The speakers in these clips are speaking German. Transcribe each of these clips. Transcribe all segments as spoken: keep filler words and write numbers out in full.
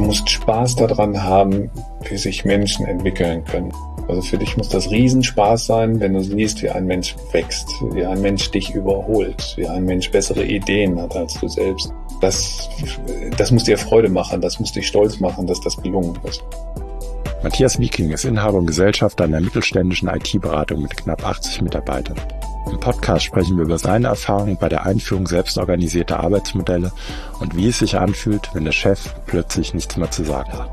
musst Spaß daran haben, wie sich Menschen entwickeln können. Also für dich muss das Riesenspaß sein, wenn du siehst, wie ein Mensch wächst, wie ein Mensch dich überholt, wie ein Mensch bessere Ideen hat als du selbst. Das, das muss dir Freude machen, das muss dich stolz machen, dass das gelungen ist. Matthias Wieking ist Inhaber und Gesellschafter einer mittelständischen I T-Beratung mit knapp achtzig Mitarbeitern. Im Podcast sprechen wir über seine Erfahrungen bei der Einführung selbstorganisierter Arbeitsmodelle und wie es sich anfühlt, wenn der Chef plötzlich nichts mehr zu sagen hat.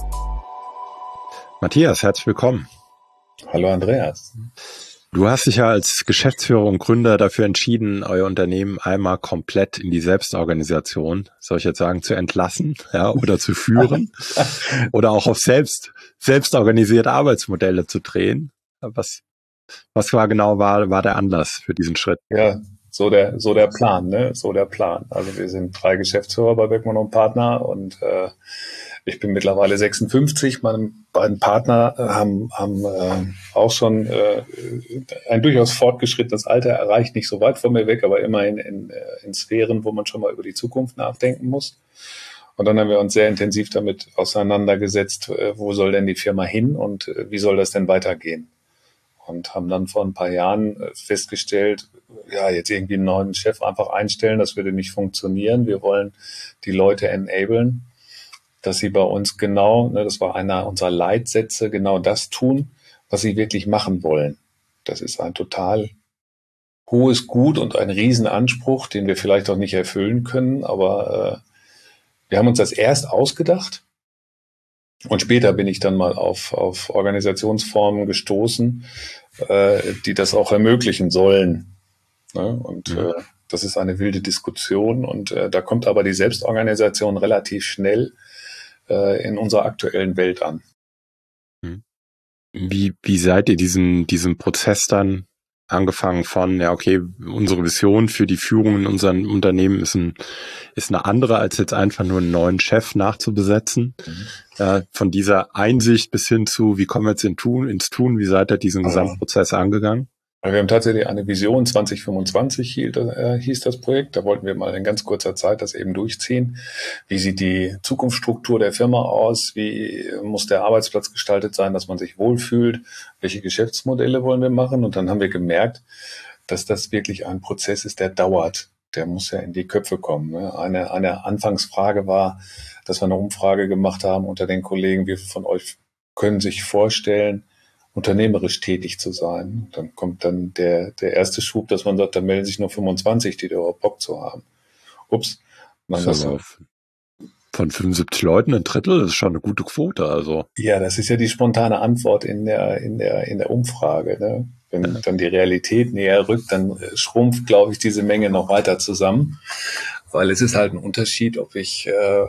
Matthias, herzlich willkommen. Hallo Andreas. Du hast dich ja als Geschäftsführer und Gründer dafür entschieden, euer Unternehmen einmal komplett in die Selbstorganisation, soll ich jetzt sagen, zu entlassen, ja, oder zu führen oder auch auf selbst selbstorganisierte Arbeitsmodelle zu drehen. Was was war genau war war der Anlass für diesen Schritt? Ja, so der so der Plan, ne? So der Plan. Also wir sind drei Geschäftsführer bei Beckmann und Partner und äh, ich bin mittlerweile sechsundfünfzig. Meine beiden Partner haben, haben äh, auch schon äh, ein durchaus fortgeschrittenes Alter erreicht, nicht so weit von mir weg, aber immerhin in, in Sphären, wo man schon mal über die Zukunft nachdenken muss. Und dann haben wir uns sehr intensiv damit auseinandergesetzt, äh, wo soll denn die Firma hin und äh, wie soll das denn weitergehen? Und haben dann vor ein paar Jahren festgestellt, ja, jetzt irgendwie einen neuen Chef einfach einstellen, das würde nicht funktionieren. Wir wollen die Leute enablen, dass sie bei uns genau, ne, das war einer unserer Leitsätze, genau das tun, was sie wirklich machen wollen. Das ist ein total hohes Gut und ein Riesenanspruch, den wir vielleicht auch nicht erfüllen können, aber äh, wir haben uns das erst ausgedacht und später bin ich dann mal auf, auf Organisationsformen gestoßen, äh, die das auch ermöglichen sollen. Ne? Und Mhm. äh, das ist eine wilde Diskussion und äh, da kommt aber die Selbstorganisation relativ schnell in unserer aktuellen Welt an. Wie, wie seid ihr diesen, diesen Prozess dann angefangen von, ja, okay, unsere Vision für die Führung in unserem Unternehmen ist, ein, ist eine andere, als jetzt einfach nur einen neuen Chef nachzubesetzen. Mhm. Äh, von dieser Einsicht bis hin zu, wie kommen wir jetzt in Tun, ins Tun, wie seid ihr diesen Gesamtprozess angegangen? Wir haben tatsächlich eine Vision, zwanzig fünfundzwanzig hielt, äh, hieß das Projekt. Da wollten wir mal in ganz kurzer Zeit das eben durchziehen. Wie sieht die Zukunftsstruktur der Firma aus? Wie muss der Arbeitsplatz gestaltet sein, dass man sich wohlfühlt? Welche Geschäftsmodelle wollen wir machen? Und dann haben wir gemerkt, dass das wirklich ein Prozess ist, der dauert. Der muss ja in die Köpfe kommen. Ne? Eine, eine Anfangsfrage war, dass wir eine Umfrage gemacht haben unter den Kollegen, wie viele von euch können sich vorstellen, unternehmerisch tätig zu sein. Dann kommt dann der, der erste Schub, dass man sagt, da melden sich nur fünfundzwanzig, die da überhaupt Bock zu haben. Ups. Man das auf von fünfundsiebzig Leuten ein Drittel, das ist schon eine gute Quote, also. Ja, das ist ja die spontane Antwort in der, in der, in der Umfrage, ne? Wenn ja. dann die Realität näher rückt, dann schrumpft, glaube ich, diese Menge noch weiter zusammen. Weil es ist halt ein Unterschied, ob ich, äh,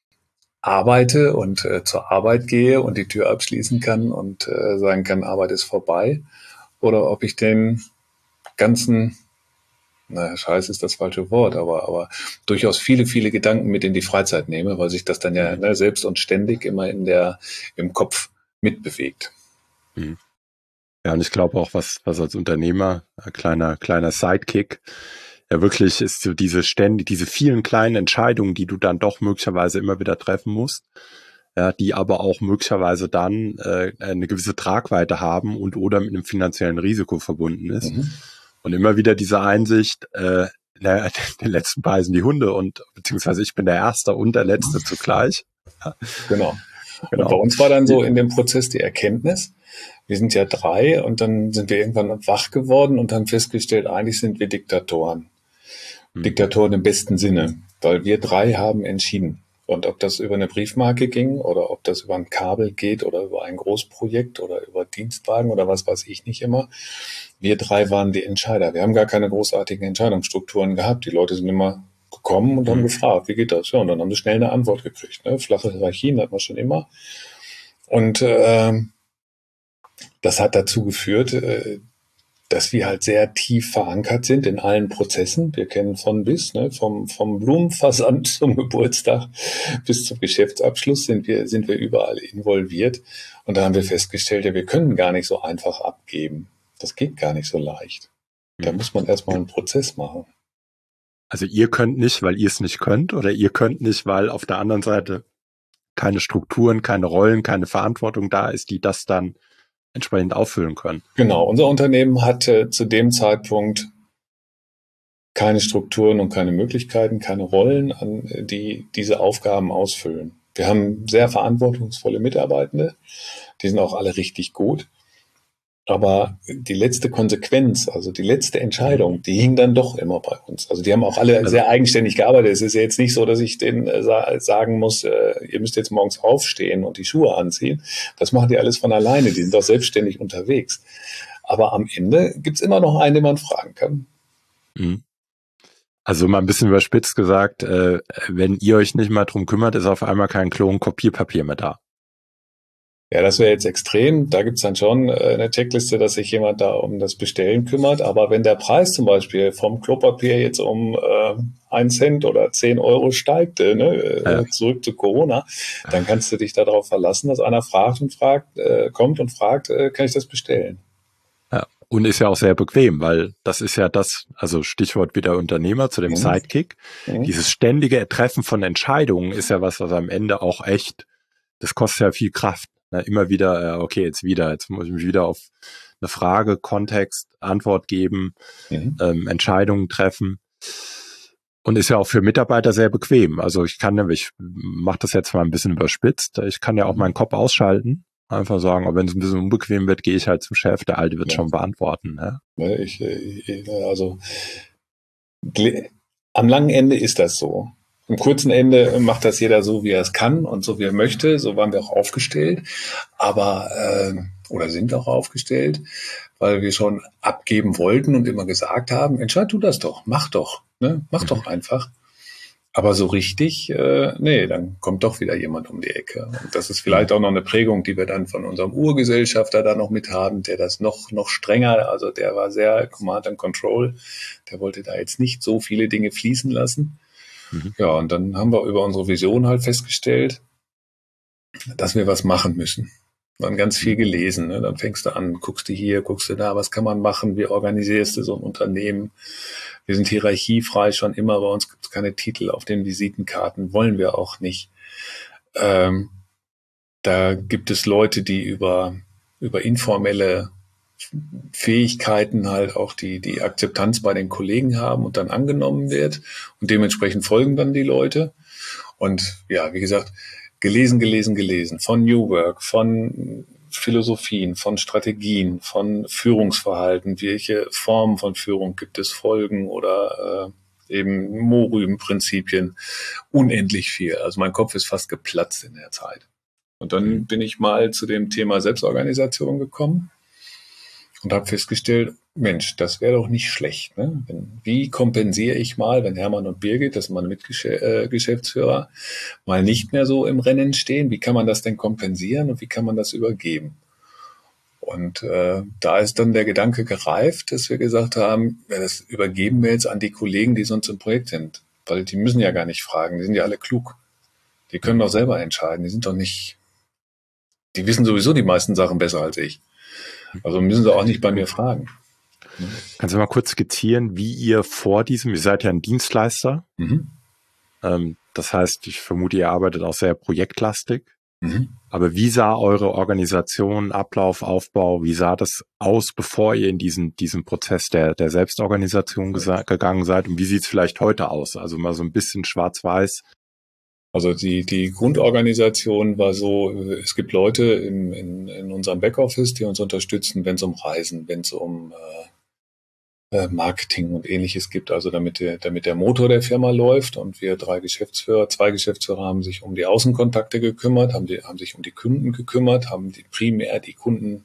arbeite und äh, zur Arbeit gehe und die Tür abschließen kann und äh, sagen kann, Arbeit ist vorbei, oder ob ich den ganzen, naja, Scheiß ist das falsche Wort, aber aber durchaus viele, viele Gedanken mit in die Freizeit nehme, weil sich das dann ja ne, selbst und ständig immer in der im Kopf mitbewegt. Mhm. Ja, und ich glaube auch, was was als Unternehmer, ein kleiner kleiner Sidekick, ja wirklich ist so diese ständig, diese vielen kleinen Entscheidungen, die du dann doch möglicherweise immer wieder treffen musst, ja, die aber auch möglicherweise dann äh, eine gewisse Tragweite haben und oder mit einem finanziellen Risiko verbunden ist. Mhm. Und immer wieder diese Einsicht, äh, der, den letzten beißen die Hunde und beziehungsweise ich bin der Erste und der Letzte zugleich. Ja. Genau. Genau. Und bei uns war dann so in dem Prozess die Erkenntnis, wir sind ja drei und dann sind wir irgendwann wach geworden und haben festgestellt, eigentlich sind wir Diktatoren. Mhm. Diktatoren im besten Sinne, weil wir drei haben entschieden. Und ob das über eine Briefmarke ging oder ob das über ein Kabel geht oder über ein Großprojekt oder über Dienstwagen oder was weiß ich nicht immer, wir drei waren die Entscheider. Wir haben gar keine großartigen Entscheidungsstrukturen gehabt. Die Leute sind immer gekommen und haben mhm. gefragt, wie geht das? Ja, und dann haben sie schnell eine Antwort gekriegt. Ne? Flache Hierarchien hatten wir schon immer. Und äh, das hat dazu geführt, äh, dass wir halt sehr tief verankert sind in allen Prozessen. Wir kennen von bis, ne, vom, vom Blumenversand zum Geburtstag bis zum Geschäftsabschluss sind wir, sind wir überall involviert. Und da haben wir festgestellt, ja, wir können gar nicht so einfach abgeben. Das geht gar nicht so leicht. Da muss man erstmal einen Prozess machen. Also ihr könnt nicht, weil ihr es nicht könnt, oder ihr könnt nicht, weil auf der anderen Seite keine Strukturen, keine Rollen, keine Verantwortung da ist, die das dann entsprechend auffüllen können. Genau, unser Unternehmen hatte zu dem Zeitpunkt keine Strukturen und keine Möglichkeiten, keine Rollen, an die diese Aufgaben ausfüllen. Wir haben sehr verantwortungsvolle Mitarbeitende, die sind auch alle richtig gut. Aber die letzte Konsequenz, also die letzte Entscheidung, die hing dann doch immer bei uns. Also die haben auch alle sehr eigenständig gearbeitet. Es ist ja jetzt nicht so, dass ich denen äh, sagen muss, äh, ihr müsst jetzt morgens aufstehen und die Schuhe anziehen. Das machen die alles von alleine. Die sind doch selbstständig unterwegs. Aber am Ende gibt's immer noch einen, den man fragen kann. Mhm. Also mal ein bisschen überspitzt gesagt, äh, wenn ihr euch nicht mal drum kümmert, ist auf einmal kein Klon Kopierpapier mehr da. Ja, das wäre jetzt extrem. Da gibt's dann schon eine Checkliste, dass sich jemand da um das Bestellen kümmert. Aber wenn der Preis zum Beispiel vom Klopapier jetzt um äh, ein Cent oder zehn Euro steigt, ne, ja. zurück zu Corona, dann kannst du dich darauf verlassen, dass einer fragt und fragt, äh, kommt und fragt, äh, kann ich das bestellen? Ja, und ist ja auch sehr bequem, weil das ist ja das, also Stichwort wieder Unternehmer zu dem mhm. Sidekick. Mhm. Dieses ständige Treffen von Entscheidungen ist ja was, was am Ende auch echt, das kostet ja viel Kraft. Na, immer wieder, okay, jetzt wieder, jetzt muss ich mich wieder auf eine Frage, Kontext, Antwort geben, mhm. ähm, Entscheidungen treffen. Und ist ja auch für Mitarbeiter sehr bequem. Also ich kann nämlich, ich mache das jetzt mal ein bisschen überspitzt, ich kann ja auch meinen Kopf ausschalten, einfach sagen, aber wenn es ein bisschen unbequem wird, gehe ich halt zum Chef, der Alte wird ja. schon beantworten. Ne? Ich, ich, also am langen Ende ist das so. Am kurzen Ende macht das jeder so, wie er es kann und so, wie er möchte. So waren wir auch aufgestellt, aber äh, oder sind auch aufgestellt, weil wir schon abgeben wollten und immer gesagt haben, entscheid du das doch, mach doch, ne? mach mhm. doch einfach. Aber so richtig, äh, nee, dann kommt doch wieder jemand um die Ecke. Und das ist vielleicht auch noch eine Prägung, die wir dann von unserem Urgesellschafter da noch mit haben, der das noch noch strenger, also der war sehr Command and Control, der wollte da jetzt nicht so viele Dinge fließen lassen. Mhm. Ja, und dann haben wir über unsere Vision halt festgestellt, dass wir was machen müssen. Dann ganz viel gelesen, ne? Dann fängst du an, guckst du hier, guckst du da, was kann man machen, wie organisierst du so ein Unternehmen? Wir sind hierarchiefrei schon immer, bei uns gibt es keine Titel auf den Visitenkarten, wollen wir auch nicht. Ähm, da gibt es Leute, die über, über informelle Fähigkeiten halt auch die, die Akzeptanz bei den Kollegen haben und dann angenommen wird und dementsprechend folgen dann die Leute. Und ja, wie gesagt, gelesen, gelesen, gelesen von New Work, von Philosophien, von Strategien, von Führungsverhalten, welche Formen von Führung gibt es, Folgen oder äh, eben Mohrrübenprinzipien, unendlich viel. Also mein Kopf ist fast geplatzt in der Zeit. Und dann bin ich mal zu dem Thema Selbstorganisation gekommen und habe festgestellt, Mensch, das wäre doch nicht schlecht. Ne? Wie kompensiere ich mal, wenn Hermann und Birgit, das sind meine Mitgeschäftsführer, mal nicht mehr so im Rennen stehen? Wie kann man das denn kompensieren und wie kann man das übergeben? Und äh, da ist dann der Gedanke gereift, dass wir gesagt haben, ja, das übergeben wir jetzt an die Kollegen, die sonst im Projekt sind. Weil die müssen ja gar nicht fragen, die sind ja alle klug. Die können doch selber entscheiden, die sind doch nicht, die wissen sowieso die meisten Sachen besser als ich. Also müssen sie auch nicht bei mir fragen. Kannst du mal kurz skizzieren, wie ihr vor diesem, ihr seid ja ein Dienstleister, mhm. ähm, das heißt, ich vermute, ihr arbeitet auch sehr projektlastig, mhm. aber wie sah eure Organisation, Ablauf, Aufbau, wie sah das aus, bevor ihr in diesen, diesen Prozess der, der Selbstorganisation gesa- gegangen seid und wie sieht es vielleicht heute aus? Also mal so ein bisschen schwarz-weiß. Also die, die Grundorganisation war so, es gibt Leute in, in, in unserem Backoffice, die uns unterstützen, wenn es um Reisen, wenn es um äh, Marketing und Ähnliches gibt, also damit der, damit der Motor der Firma läuft. Und wir drei Geschäftsführer, zwei Geschäftsführer haben sich um die Außenkontakte gekümmert, haben, die, haben sich um die Kunden gekümmert, haben die primär die Kunden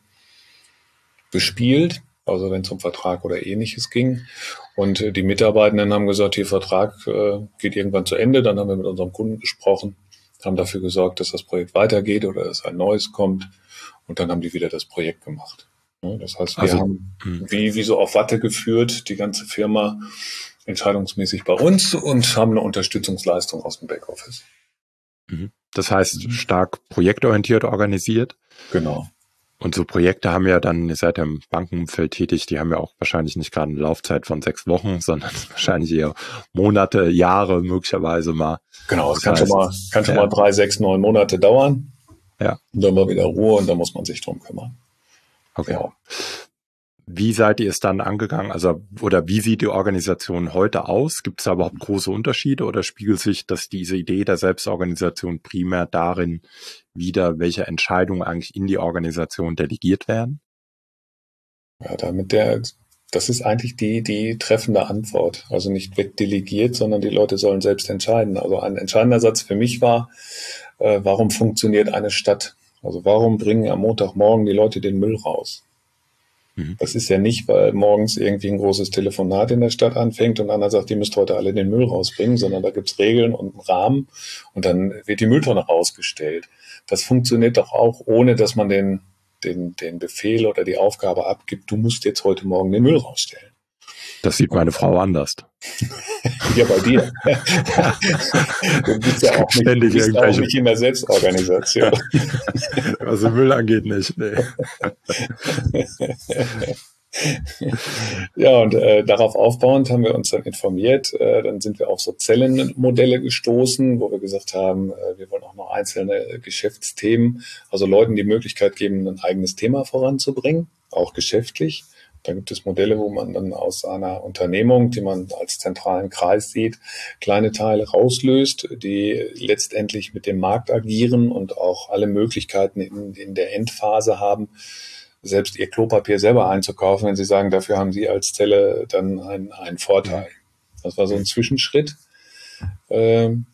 bespielt, also wenn es um Vertrag oder Ähnliches ging. Und äh, die Mitarbeitenden haben gesagt, hier Vertrag äh, geht irgendwann zu Ende. Dann haben wir mit unserem Kunden gesprochen, haben dafür gesorgt, dass das Projekt weitergeht oder dass ein neues kommt. Und dann haben die wieder das Projekt gemacht. Ja, das heißt, wir also, haben wie, wie so auf Watte geführt, die ganze Firma entscheidungsmäßig bei uns und haben eine Unterstützungsleistung aus dem Backoffice. Das heißt, stark projektorientiert organisiert. Genau. Und so Projekte haben ja dann, ihr seid ja im Bankenumfeld tätig, die haben ja auch wahrscheinlich nicht gerade eine Laufzeit von sechs Wochen, sondern wahrscheinlich eher Monate, Jahre möglicherweise mal. Genau, es Das kann heißt, schon mal, kann schon ja, mal drei, sechs, neun Monate dauern. ja, Und dann mal wieder Ruhe und dann muss man sich drum kümmern. okay. Ja. Wie seid ihr es dann angegangen? Also, oder wie sieht die Organisation heute aus? Gibt es da überhaupt große Unterschiede oder spiegelt sich dass diese Idee der Selbstorganisation primär darin wider, welche Entscheidungen eigentlich in die Organisation delegiert werden? Ja, damit der, das ist eigentlich die, die treffende Antwort. Also nicht wegdelegiert, sondern die Leute sollen selbst entscheiden. Also ein entscheidender Satz für mich war, äh, warum funktioniert eine Stadt? Also warum bringen am Montagmorgen die Leute den Müll raus? Mhm. Das ist ja nicht, weil morgens irgendwie ein großes Telefonat in der Stadt anfängt und einer sagt, ihr müsst heute alle den Müll rausbringen, sondern da gibt's Regeln und einen Rahmen und dann wird die Mülltonne rausgestellt. Das funktioniert doch auch, ohne dass man den, den, den Befehl oder die Aufgabe abgibt, du musst jetzt heute Morgen den Müll rausstellen. Das sieht meine Frau anders. Ja, bei dir. Du bist ja auch nicht, du bist auch nicht in der Selbstorganisation. Was den Müll angeht, nicht. Nee. Ja, und äh, darauf aufbauend haben wir uns dann informiert. Äh, dann sind wir auf so Zellenmodelle gestoßen, wo wir gesagt haben, äh, wir wollen auch noch einzelne Geschäftsthemen, also Leuten die Möglichkeit geben, ein eigenes Thema voranzubringen, auch geschäftlich. Da gibt es Modelle, wo man dann aus einer Unternehmung, die man als zentralen Kreis sieht, kleine Teile rauslöst, die letztendlich mit dem Markt agieren und auch alle Möglichkeiten in, in der Endphase haben, selbst ihr Klopapier selber einzukaufen, wenn sie sagen, dafür haben sie als Zelle dann einen, einen Vorteil. Das war so ein Zwischenschritt. Ähm,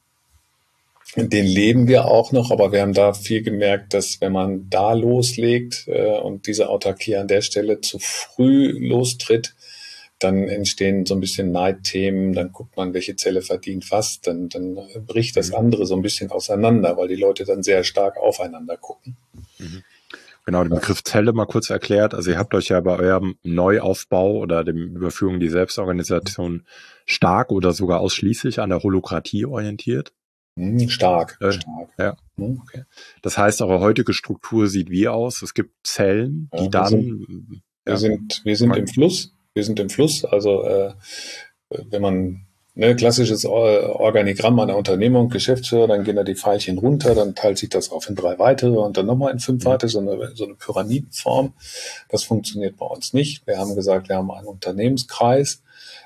Den leben wir auch noch, aber wir haben da viel gemerkt, dass wenn man da loslegt äh, und diese Autarkie an der Stelle zu früh lostritt, dann entstehen so ein bisschen Neidthemen, dann guckt man, welche Zelle verdient was, dann, dann bricht das andere so ein bisschen auseinander, weil die Leute dann sehr stark aufeinander gucken. Mhm. Genau, den Begriff Zelle mal kurz erklärt. Also ihr habt euch ja bei eurem Neuaufbau oder dem Überführung in die Selbstorganisation stark oder sogar ausschließlich an der Holokratie orientiert. Stark, äh, stark. Ja, okay. Das heißt, eure heutige Struktur sieht wie aus? Es gibt Zellen, die Ja, wir dann... Sind, wir ja, sind, wir sind im Fluss. Wir sind im Fluss. Also äh, wenn man ne, klassisches Organigramm einer Unternehmung, Geschäftsführer, dann gehen da die Pfeilchen runter, dann teilt sich das auf in drei weitere und dann nochmal in fünf weitere, so eine, so eine Pyramidenform. Das funktioniert bei uns nicht. Wir haben gesagt, wir haben einen Unternehmenskreis,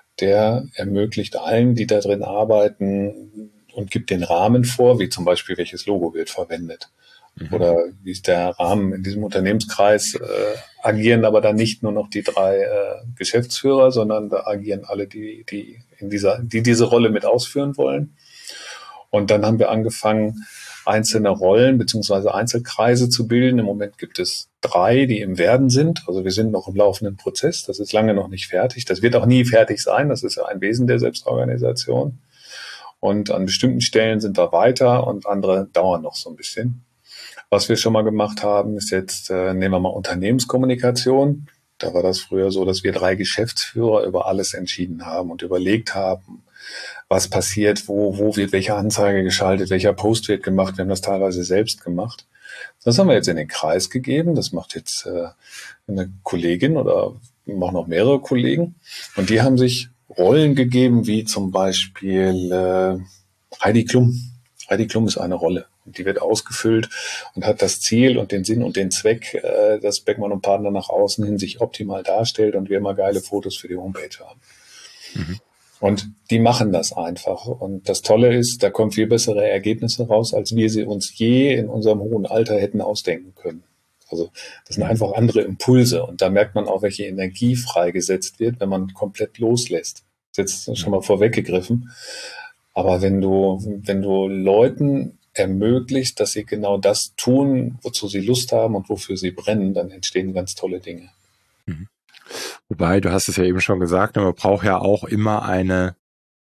der ermöglicht allen, die da drin arbeiten, und gibt den Rahmen vor, wie zum Beispiel welches Logo wird verwendet. Mhm. Oder wie ist der Rahmen in diesem Unternehmenskreis, äh, agieren aber dann nicht nur noch die drei äh, Geschäftsführer, sondern da agieren alle, die, die in dieser, die diese Rolle mit ausführen wollen. Und dann haben wir angefangen, einzelne Rollen beziehungsweise Einzelkreise zu bilden. Im Moment gibt es drei, die im Werden sind. Also wir sind noch im laufenden Prozess. Das ist lange noch nicht fertig. Das wird auch nie fertig sein. Das ist ja ein Wesen der Selbstorganisation. Und an bestimmten Stellen sind wir weiter und andere dauern noch so ein bisschen. Was wir schon mal gemacht haben, ist jetzt, äh, nehmen wir mal Unternehmenskommunikation. Da war das früher so, dass wir drei Geschäftsführer über alles entschieden haben und überlegt haben, was passiert, wo, wo wird welche Anzeige geschaltet, welcher Post wird gemacht. Wir haben das teilweise selbst gemacht. Das haben wir jetzt in den Kreis gegeben. Das macht jetzt äh, eine Kollegin oder machen noch mehrere Kollegen. Und die haben sich Rollen gegeben, wie zum Beispiel äh, Heidi Klum. Heidi Klum ist eine Rolle. Und die wird ausgefüllt und hat das Ziel und den Sinn und den Zweck, äh, dass Beckmann und Partner nach außen hin sich optimal darstellt und wir immer geile Fotos für die Homepage haben. Mhm. Und die machen das einfach. Und das Tolle ist, da kommen viel bessere Ergebnisse raus, als wir sie uns je in unserem hohen Alter hätten ausdenken können. Also das sind einfach andere Impulse. Und da merkt man auch, welche Energie freigesetzt wird, wenn man komplett loslässt. Das ist jetzt schon mal vorweggegriffen. Aber wenn du, wenn du Leuten ermöglicht, dass sie genau das tun, wozu sie Lust haben und wofür sie brennen, dann entstehen ganz tolle Dinge. Mhm. Wobei, du hast es ja eben schon gesagt, man braucht ja auch immer eine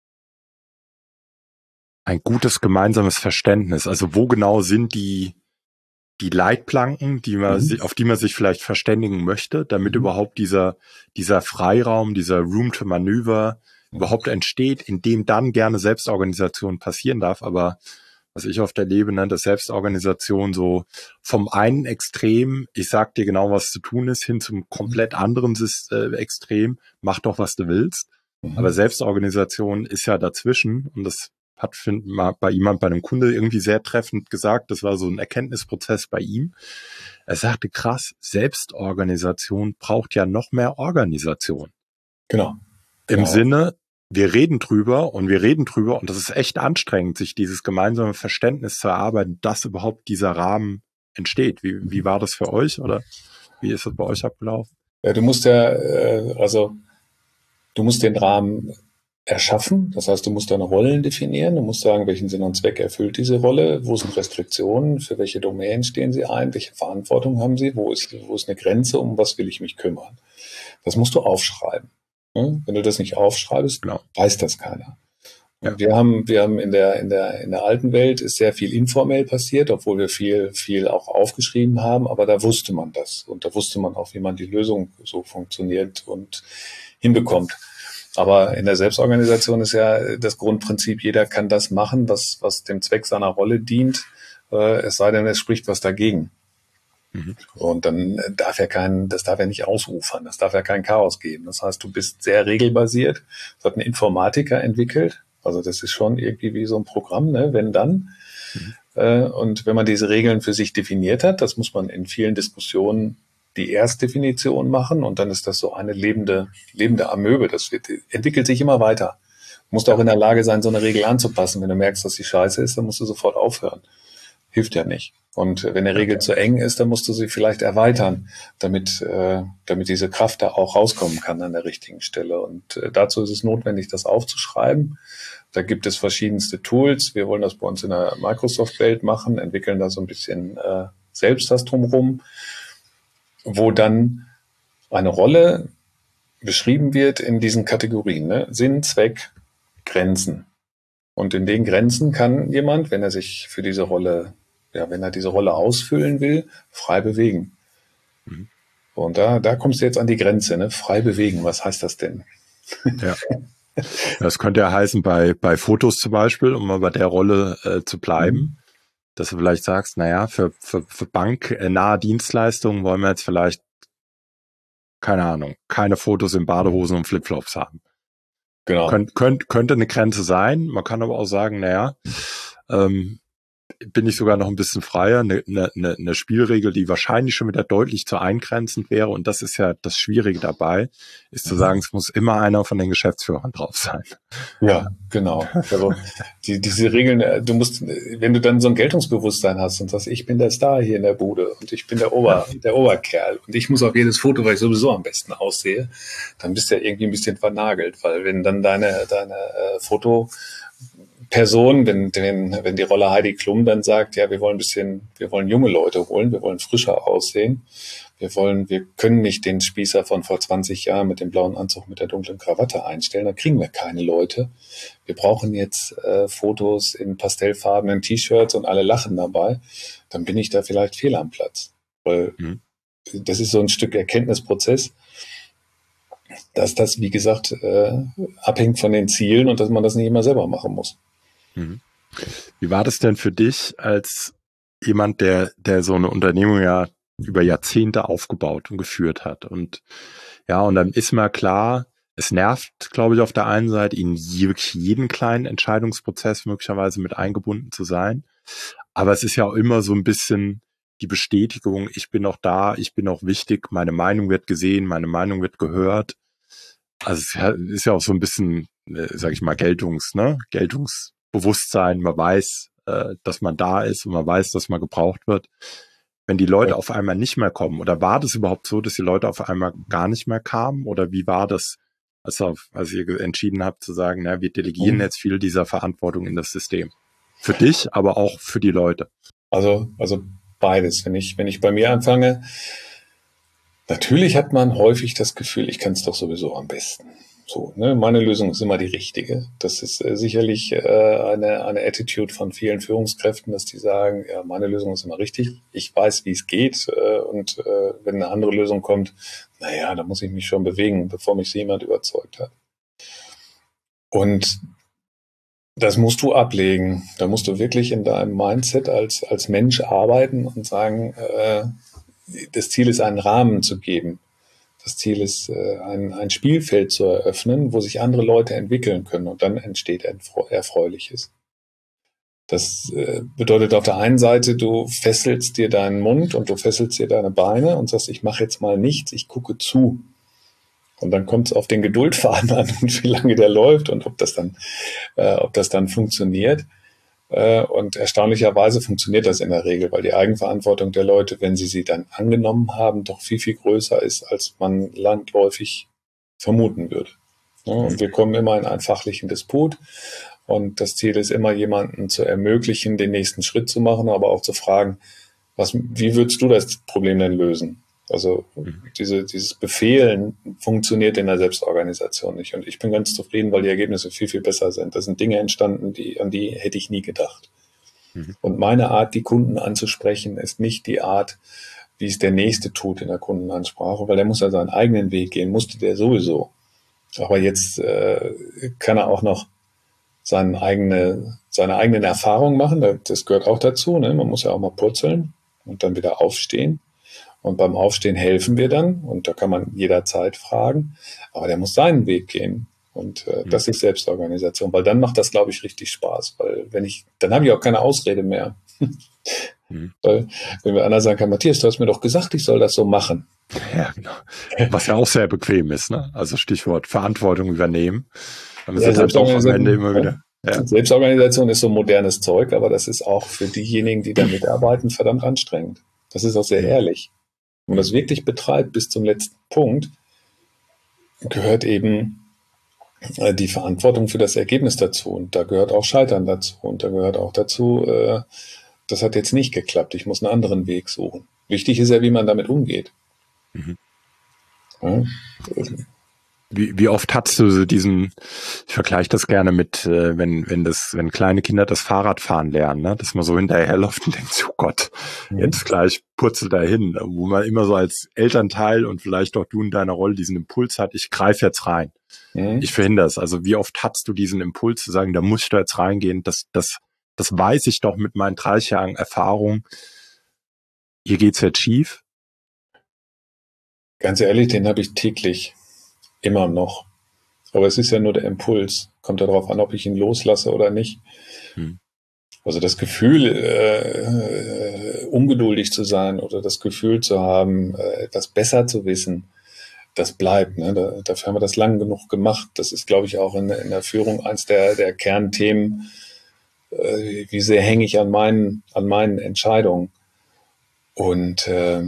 ein gutes gemeinsames Verständnis. Also wo genau sind die die Leitplanken, die man, mhm. auf die man sich vielleicht verständigen möchte, damit mhm. überhaupt dieser dieser Freiraum, dieser Room to Maneuver mhm. überhaupt entsteht, in dem dann gerne Selbstorganisation passieren darf. Aber was ich oft erlebe, ne, dass Selbstorganisation so vom einen Extrem, ich sag dir genau, was zu tun ist, hin zum komplett anderen äh, Extrem, mach doch, was du willst. Mhm. Aber Selbstorganisation ist ja dazwischen und das hat find, mal bei jemand, bei einem Kunde irgendwie sehr treffend gesagt, das war so ein Erkenntnisprozess bei ihm. Er sagte, krass, Selbstorganisation braucht ja noch mehr Organisation. Genau. Im genau. Sinne, wir reden drüber und wir reden drüber und das ist echt anstrengend, sich dieses gemeinsame Verständnis zu erarbeiten, dass überhaupt dieser Rahmen entsteht. Wie, wie war das für euch oder wie ist das bei euch abgelaufen? Ja, du musst ja, äh, also du musst den Rahmen erschaffen. Das heißt, du musst deine Rollen definieren. Du musst sagen, welchen Sinn und Zweck erfüllt diese Rolle, wo sind Restriktionen, für welche Domänen stehen sie ein, welche Verantwortung haben sie, wo ist, wo ist eine Grenze, um was will ich mich kümmern. Das musst du aufschreiben. Wenn du das nicht aufschreibst, genau. weiß das keiner. Und ja. wir haben, wir haben in der, in der, in der alten Welt ist sehr viel informell passiert, obwohl wir viel, viel auch aufgeschrieben haben, aber da wusste man das. Und da wusste man auch, wie man die Lösung so funktioniert und hinbekommt. Aber in der Selbstorganisation ist ja das Grundprinzip, jeder kann das machen, was, was dem Zweck seiner Rolle dient, äh, es sei denn, es spricht was dagegen. Mhm. Und dann darf ja kein, das darf ja nicht ausufern, das darf ja kein Chaos geben. Das heißt, du bist sehr regelbasiert. Das hat ein Informatiker entwickelt. Also das ist schon irgendwie wie so ein Programm, ne? Wenn dann. Mhm. Äh, und wenn man diese Regeln für sich definiert hat, das muss man in vielen Diskussionen die Erstdefinition machen und dann ist das so eine lebende, lebende Amöbe. Das wird, entwickelt sich immer weiter. Du musst auch in der Lage sein, so eine Regel anzupassen. Wenn du merkst, dass die scheiße ist, dann musst du sofort aufhören. Hilft ja nicht. Und wenn eine Regel okay. zu eng ist, dann musst du sie vielleicht erweitern, damit, äh, damit diese Kraft da auch rauskommen kann an der richtigen Stelle. Und äh, dazu ist es notwendig, das aufzuschreiben. Da gibt es verschiedenste Tools. Wir wollen das bei uns in der Microsoft-Welt machen, entwickeln da so ein bisschen äh, selbst das drumherum, wo dann eine Rolle beschrieben wird in diesen Kategorien, ne? Sinn, Zweck, Grenzen. Und in den Grenzen kann jemand, wenn er sich für diese Rolle, ja, wenn er diese Rolle ausfüllen will, frei bewegen. Mhm. Und da, da kommst du jetzt an die Grenze, ne? Frei bewegen. Was heißt das denn? Ja. Das könnte ja heißen, bei, bei Fotos zum Beispiel, um mal bei der Rolle äh, zu bleiben, mhm. dass du vielleicht sagst, naja, für, für, für banknahe Dienstleistungen wollen wir jetzt vielleicht, keine Ahnung, keine Fotos in Badehosen und Flipflops haben. Genau. Könnt, könnt, könnte eine Grenze sein. Man kann aber auch sagen, naja, ähm, bin ich sogar noch ein bisschen freier, eine, eine, eine Spielregel, die wahrscheinlich schon wieder deutlich zu eingrenzend wäre. Und das ist ja das Schwierige dabei, ist zu sagen, es muss immer einer von den Geschäftsführern drauf sein. Ja, genau. Also die, diese Regeln, du musst, wenn du dann so ein Geltungsbewusstsein hast und sagst, ich bin der Star hier in der Bude und ich bin der Ober, ja. der Oberkerl und ich muss auf jedes Foto, weil ich sowieso am besten aussehe, dann bist du ja irgendwie ein bisschen vernagelt, weil wenn dann deine, deine äh, Foto Person, wenn, wenn, wenn die Rolle Heidi Klum dann sagt, ja, wir wollen ein bisschen, wir wollen junge Leute holen, wir wollen frischer aussehen, wir wollen, wir können nicht den Spießer von vor zwanzig Jahren mit dem blauen Anzug mit der dunklen Krawatte einstellen, dann kriegen wir keine Leute. Wir brauchen jetzt äh, Fotos in pastellfarbenen T-Shirts und alle lachen dabei, dann bin ich da vielleicht fehl am Platz. Weil mhm. das ist so ein Stück Erkenntnisprozess, dass das, wie gesagt, äh, abhängt von den Zielen und dass man das nicht immer selber machen muss. Wie war das denn für dich als jemand, der, der so eine Unternehmung ja über Jahrzehnte aufgebaut und geführt hat? Und ja, und dann ist mal klar, es nervt, glaube ich, auf der einen Seite, in wirklich jeden kleinen Entscheidungsprozess möglicherweise mit eingebunden zu sein. Aber es ist ja auch immer so ein bisschen die Bestätigung, ich bin auch da, ich bin auch wichtig, meine Meinung wird gesehen, meine Meinung wird gehört. Also es ist ja auch so ein bisschen, sage ich mal, Geltungs, ne, Geltungsbewusstsein. Man weiß, äh, dass man da ist und man weiß, dass man gebraucht wird. Wenn die Leute auf einmal nicht mehr kommen, oder war das überhaupt so, dass die Leute auf einmal gar nicht mehr kamen? Oder wie war das, als, auf, als ihr entschieden habt zu sagen, na, wir delegieren mhm. jetzt viel dieser Verantwortung in das System? Für dich, aber auch für die Leute. Also, also beides. Wenn ich, wenn ich bei mir anfange, natürlich hat man häufig das Gefühl, ich kann es doch sowieso am besten. So, ne? Meine Lösung ist immer die richtige. Das ist äh, sicherlich äh, eine, eine Attitude von vielen Führungskräften, dass die sagen, ja, meine Lösung ist immer richtig. Ich weiß, wie es geht. Äh, und äh, wenn eine andere Lösung kommt, naja, da muss ich mich schon bewegen, bevor mich jemand überzeugt hat. Und Das musst du ablegen. Da musst du wirklich in deinem Mindset als, als Mensch arbeiten und sagen, äh, das Ziel ist, einen Rahmen zu geben. Das Ziel ist, äh, ein, ein Spielfeld zu eröffnen, wo sich andere Leute entwickeln können und dann entsteht Erfreuliches. Das äh, bedeutet auf der einen Seite, du fesselst dir deinen Mund und du fesselst dir deine Beine und sagst, ich mache jetzt mal nichts, ich gucke zu. Und dann kommt es auf den Geduldfaden an und wie lange der läuft und ob das dann, äh, ob das dann funktioniert. Äh, und erstaunlicherweise funktioniert das in der Regel, weil die Eigenverantwortung der Leute, wenn sie sie dann angenommen haben, doch viel, viel größer ist, als man landläufig vermuten würde. Ja, und wir kommen immer in einen fachlichen Disput. Und das Ziel ist immer, jemanden zu ermöglichen, den nächsten Schritt zu machen, aber auch zu fragen, was, wie würdest du das Problem denn lösen? Also diese, dieses Befehlen funktioniert in der Selbstorganisation nicht. Und ich bin ganz zufrieden, weil die Ergebnisse viel, viel besser sind. Da sind Dinge entstanden, die, an die hätte ich nie gedacht. Mhm. Und meine Art, die Kunden anzusprechen, ist nicht die Art, wie es der Nächste tut in der Kundenansprache, weil der muss ja seinen eigenen Weg gehen, musste der sowieso. Aber jetzt äh, kann er auch noch seine eigene, seine eigenen Erfahrungen machen. Das gehört auch dazu. Ne? Man muss ja auch mal purzeln und dann wieder aufstehen. Und beim Aufstehen helfen wir dann. Und da kann man jederzeit fragen. Aber der muss seinen Weg gehen. Und äh, das ist Selbstorganisation. Weil dann macht das, glaube ich, richtig Spaß. Weil wenn ich, dann habe ich auch keine Ausrede mehr. Mhm. Weil, wenn wir einer sagen kann, Matthias, du hast mir doch gesagt, ich soll das so machen. Ja, genau. Was ja auch sehr bequem ist, ne? Also Stichwort Verantwortung übernehmen. Aber ja, sind auch am Ende immer wieder. Ja. Selbstorganisation ist so modernes Zeug, aber das ist auch für diejenigen, die da mitarbeiten, verdammt anstrengend. Das ist auch sehr ehrlich. Wenn man das wirklich betreibt bis zum letzten Punkt, gehört eben äh, die Verantwortung für das Ergebnis dazu. Und da gehört auch Scheitern dazu. Und da gehört auch dazu, äh, das hat jetzt nicht geklappt, ich muss einen anderen Weg suchen. Wichtig ist ja, wie man damit umgeht. Mhm. Ja. Wie, wie oft hast du so diesen, ich vergleiche das gerne mit, äh, wenn, wenn das, wenn kleine Kinder das Fahrradfahren lernen, ne, dass man so hinterherläuft und denkt, oh Gott, mhm. jetzt gleich purzelt er hin, wo man immer so als Elternteil und vielleicht auch du in deiner Rolle diesen Impuls hat, ich greife jetzt rein. Mhm. Ich verhindere es. Also wie oft hast du diesen Impuls zu sagen, da muss ich da jetzt reingehen, das, das, das weiß ich doch mit meinen dreißig Jahren Erfahrung, hier geht's jetzt schief? Ganz ehrlich, den habe ich täglich. Immer noch. Aber es ist ja nur der Impuls. Kommt darauf an, ob ich ihn loslasse oder nicht. Hm. Also das Gefühl, äh, ungeduldig zu sein oder das Gefühl zu haben, äh, etwas besser zu wissen, das bleibt. Ne? Da, dafür haben wir das lang genug gemacht. Das ist, glaube ich, auch in, in der Führung eins der, der Kernthemen. Äh, wie sehr hänge ich an meinen, an meinen Entscheidungen. Und äh,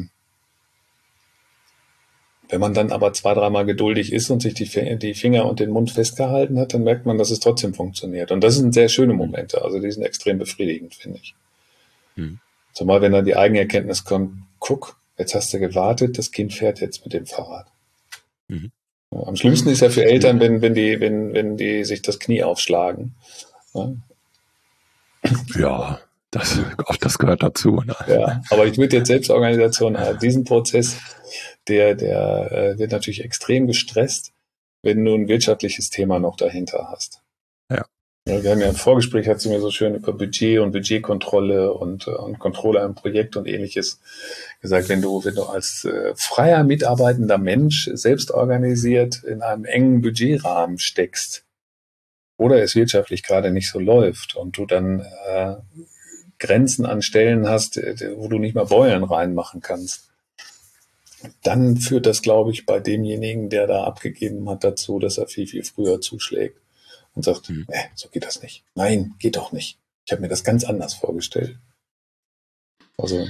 wenn man dann aber zwei, dreimal geduldig ist und sich die, die Finger und den Mund festgehalten hat, dann merkt man, dass es trotzdem funktioniert. Und das sind sehr schöne Momente. Also die sind extrem befriedigend, finde ich. Hm. Zumal, wenn dann die Eigenerkenntnis kommt, guck, jetzt hast du gewartet, das Kind fährt jetzt mit dem Fahrrad. Mhm. Am schlimmsten ist ja für Eltern, wenn, wenn die, wenn, wenn die sich das Knie aufschlagen. Ja. Ja. Das, auch das gehört dazu. Ne? Ja, aber ich würde jetzt Selbstorganisation, diesen Prozess, der, der äh, wird natürlich extrem gestresst, wenn du ein wirtschaftliches Thema noch dahinter hast. Ja. Ja, wir haben ja im Vorgespräch, hat sie mir so schön über Budget und Budgetkontrolle und, und Kontrolle im Projekt und ähnliches gesagt, wenn du, wenn du als äh, freier mitarbeitender Mensch selbst organisiert in einem engen Budgetrahmen steckst oder es wirtschaftlich gerade nicht so läuft und du dann äh, Grenzen an Stellen hast, wo du nicht mal Beulen reinmachen kannst, dann führt das, glaube ich, bei demjenigen, der da abgegeben hat, dazu, dass er viel, viel früher zuschlägt und sagt, mhm. äh, so geht das nicht. Nein, geht doch nicht. Ich habe mir das ganz anders vorgestellt. Also,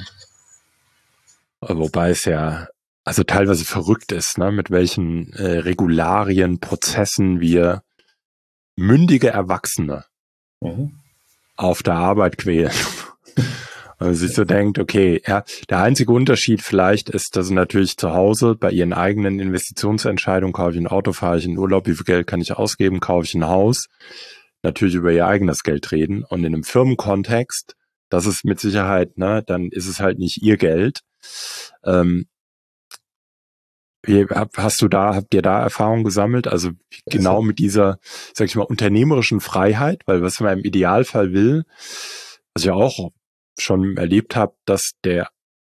wobei es ja also teilweise verrückt ist, ne, mit welchen äh, Regularien, Prozessen wir mündige Erwachsene mhm. auf der Arbeit quälen. Also sich so denkt, okay, ja, der einzige Unterschied vielleicht ist, dass sie natürlich zu Hause bei ihren eigenen Investitionsentscheidungen, kaufe ich ein Auto, fahre ich in Urlaub, wie viel Geld kann ich ausgeben, kaufe ich ein Haus, natürlich über ihr eigenes Geld reden. Und in einem Firmenkontext, das ist mit Sicherheit, ne, dann ist es halt nicht ihr Geld. Ähm, Wie, hast du da, habt ihr da Erfahrung gesammelt? Also genau mit dieser, sag ich mal, unternehmerischen Freiheit, weil was man im Idealfall will, was ich auch schon erlebt habe, dass der,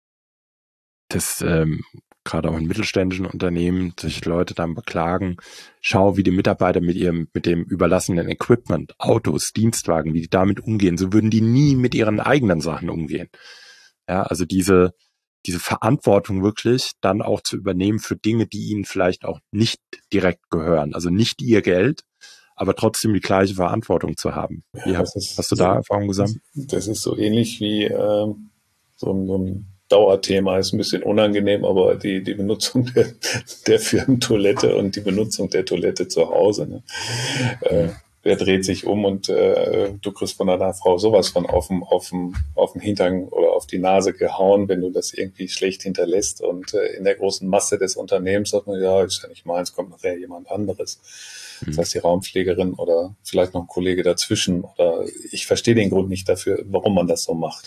das ähm, gerade auch in mittelständischen Unternehmen sich Leute dann beklagen, schau, wie die Mitarbeiter mit ihrem, mit dem überlassenen Equipment, Autos, Dienstwagen, wie die damit umgehen. So würden die nie mit ihren eigenen Sachen umgehen. Ja, also diese, diese Verantwortung wirklich dann auch zu übernehmen für Dinge, die ihnen vielleicht auch nicht direkt gehören. Also nicht ihr Geld, aber trotzdem die gleiche Verantwortung zu haben. Wie Ja, hast, das ist, hast du da Erfahrung gesammelt? das ist so ähnlich wie ähm, so, ein, so ein Dauerthema, ist ein bisschen unangenehm, aber die, die Benutzung der, der Firmentoilette und die Benutzung der Toilette zu Hause. Ne? Äh, Mhm. der dreht sich um und äh, du kriegst von deiner Frau sowas von auf dem, auf dem, auf dem Hintern oder auf die Nase gehauen, wenn du das irgendwie schlecht hinterlässt. Und äh, in der großen Masse des Unternehmens sagt man, ja, ist ja nicht meins, kommt nachher jemand anderes. Das Mhm. heißt, die Raumpflegerin oder vielleicht noch ein Kollege dazwischen. Oder ich verstehe den Grund nicht dafür, warum man das so macht.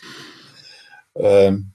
Ähm,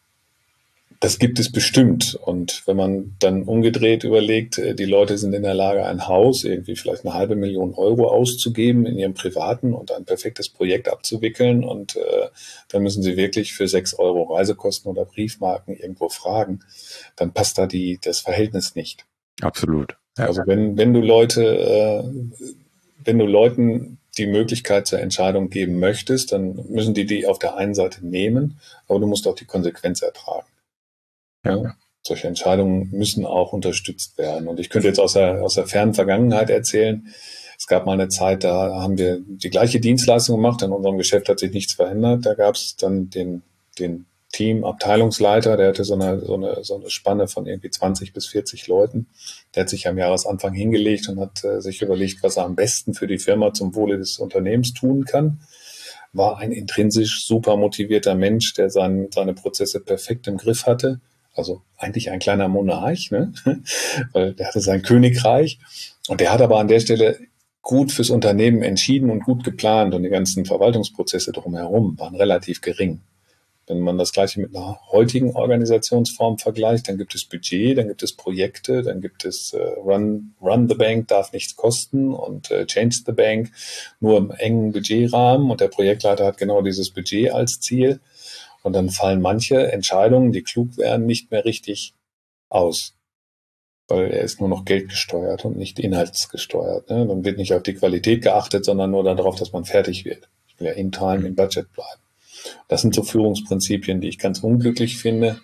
Das gibt es bestimmt. Und wenn man dann umgedreht überlegt, die Leute sind in der Lage, ein Haus, irgendwie vielleicht eine halbe Million Euro auszugeben in ihrem privaten und ein perfektes Projekt abzuwickeln. Und äh, dann müssen sie wirklich für sechs Euro Reisekosten oder Briefmarken irgendwo fragen. Dann passt da die, das Verhältnis nicht. Absolut. Ja. Also wenn, wenn du Leute, äh, wenn du Leuten die Möglichkeit zur Entscheidung geben möchtest, dann müssen die die auf der einen Seite nehmen, aber du musst auch die Konsequenz ertragen. Ja. Ja, solche Entscheidungen müssen auch unterstützt werden. Und ich könnte jetzt aus der, aus der fernen Vergangenheit erzählen, es gab mal eine Zeit, da haben wir die gleiche Dienstleistung gemacht, in unserem Geschäft hat sich nichts verändert. Da gab es dann den, den Team, Abteilungsleiter, der hatte so eine, so eine, so eine Spanne von irgendwie zwanzig bis vierzig Leuten. Der hat sich am Jahresanfang hingelegt und hat äh, sich überlegt, was er am besten für die Firma zum Wohle des Unternehmens tun kann. War ein intrinsisch super motivierter Mensch, der sein, seine Prozesse perfekt im Griff hatte. Also eigentlich ein kleiner Monarch, ne? Weil der hatte sein Königreich und der hat aber an der Stelle gut fürs Unternehmen entschieden und gut geplant und die ganzen Verwaltungsprozesse drumherum waren relativ gering. Wenn man das Gleiche mit einer heutigen Organisationsform vergleicht, dann gibt es Budget, dann gibt es Projekte, dann gibt es äh, Run, Run the Bank darf nichts kosten und äh, Change the Bank nur im engen Budgetrahmen und der Projektleiter hat genau dieses Budget als Ziel. Und dann fallen manche Entscheidungen, die klug wären, nicht mehr richtig aus, weil er ist nur noch geldgesteuert und nicht inhaltsgesteuert. Ne? Dann wird nicht auf die Qualität geachtet, sondern nur darauf, dass man fertig wird. Ich will ja in time, im Budget bleiben. Das sind so Führungsprinzipien, die ich ganz unglücklich finde.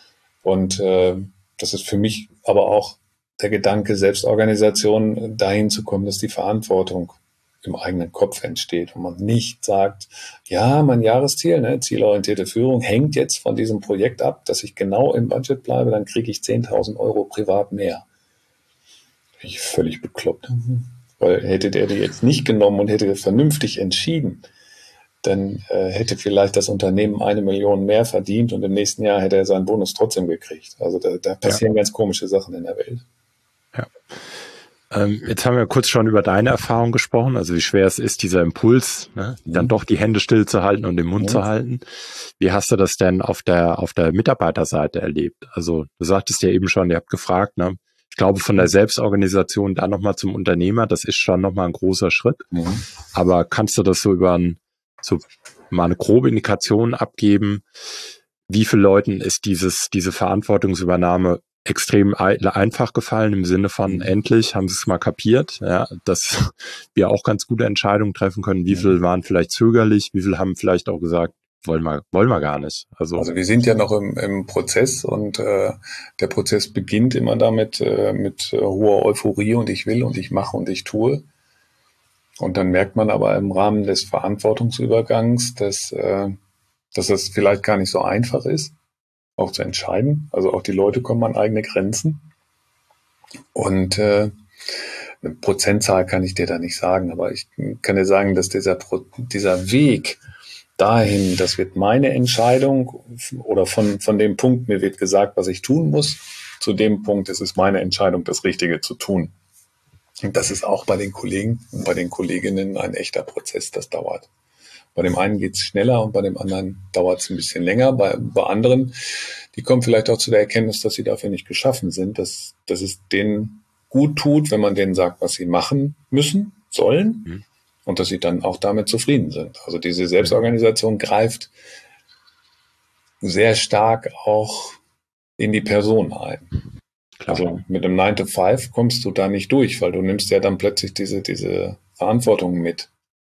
Und äh, das ist für mich aber auch der Gedanke, Selbstorganisation dahin zu kommen, dass die Verantwortung im eigenen Kopf entsteht und man nicht sagt, ja, mein Jahresziel, ne, zielorientierte Führung, hängt jetzt von diesem Projekt ab, dass ich genau im Budget bleibe, dann kriege ich zehntausend Euro privat mehr. Bin ich völlig bekloppt. Mhm. Weil hätte der die jetzt nicht genommen und hätte vernünftig entschieden, dann äh, hätte vielleicht das Unternehmen eine Million mehr verdient und im nächsten Jahr hätte er seinen Bonus trotzdem gekriegt. Also da, da passieren ja ganz komische Sachen in der Welt. Ja. Ähm, jetzt haben wir kurz schon über deine Erfahrung gesprochen, also wie schwer es ist, dieser Impuls, ne, mhm. dann doch die Hände stillzuhalten und den Mund mhm. zu halten. Wie hast du das denn auf der auf der Mitarbeiterseite erlebt? Also du sagtest ja eben schon, ihr habt gefragt, ne? Ich glaube, von der Selbstorganisation dann nochmal zum Unternehmer, das ist schon nochmal ein großer Schritt. Mhm. Aber kannst du das so über ein, so mal eine grobe Indikation abgeben, wie vielen Leuten ist dieses diese Verantwortungsübernahme extrem einfach gefallen im Sinne von mhm. endlich haben sie es mal kapiert, ja, dass wir auch ganz gute Entscheidungen treffen können. Wie viel waren vielleicht zögerlich, wie viel haben vielleicht auch gesagt, wollen wir, wollen wir gar nicht. Also, also wir sind ja noch im, im Prozess und äh, der Prozess beginnt immer damit äh, mit äh, hoher Euphorie und ich will und ich mache und ich tue. Und dann merkt man aber im Rahmen des Verantwortungsübergangs, dass, äh, dass das vielleicht gar nicht so einfach ist, auch zu entscheiden. Also auch die Leute kommen an eigene Grenzen. Und äh, eine Prozentzahl kann ich dir da nicht sagen, aber ich kann dir sagen, dass dieser, Pro- dieser Weg dahin, das wird meine Entscheidung oder von, von dem Punkt, mir wird gesagt, was ich tun muss, zu dem Punkt ist es meine Entscheidung, das Richtige zu tun. Und das ist auch bei den Kollegen und bei den Kolleginnen ein echter Prozess, das dauert. Bei dem einen geht es schneller und bei dem anderen dauert es ein bisschen länger. Bei, bei anderen, die kommen vielleicht auch zu der Erkenntnis, dass sie dafür nicht geschaffen sind, dass, dass es denen gut tut, wenn man denen sagt, was sie machen müssen, sollen, Mhm. und dass sie dann auch damit zufrieden sind. Also diese Selbstorganisation greift sehr stark auch in die Person ein. Klar. Also mit einem nine to five kommst du da nicht durch, weil du nimmst ja dann plötzlich diese, diese Verantwortung mit.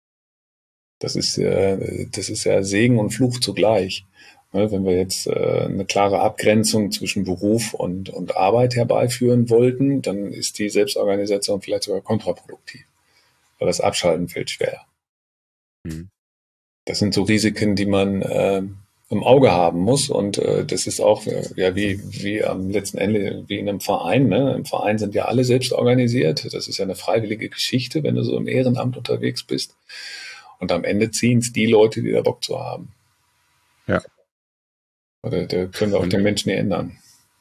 Das ist, äh, das ist ja Segen und Fluch zugleich. Ne, wenn wir jetzt äh, eine klare Abgrenzung zwischen Beruf und, und Arbeit herbeiführen wollten, dann ist die Selbstorganisation vielleicht sogar kontraproduktiv, weil das Abschalten fällt schwer. Mhm. Das sind so Risiken, die man äh, im Auge haben muss, und äh, das ist auch äh, ja wie wie am letzten Ende wie in einem Verein. Ne? Im Verein sind ja alle selbst organisiert. Das ist ja eine freiwillige Geschichte, wenn du so im Ehrenamt unterwegs bist. Und am Ende ziehen es die Leute, die da Bock zu haben. Ja. Da, da können wir auch Und den Menschen nicht ändern.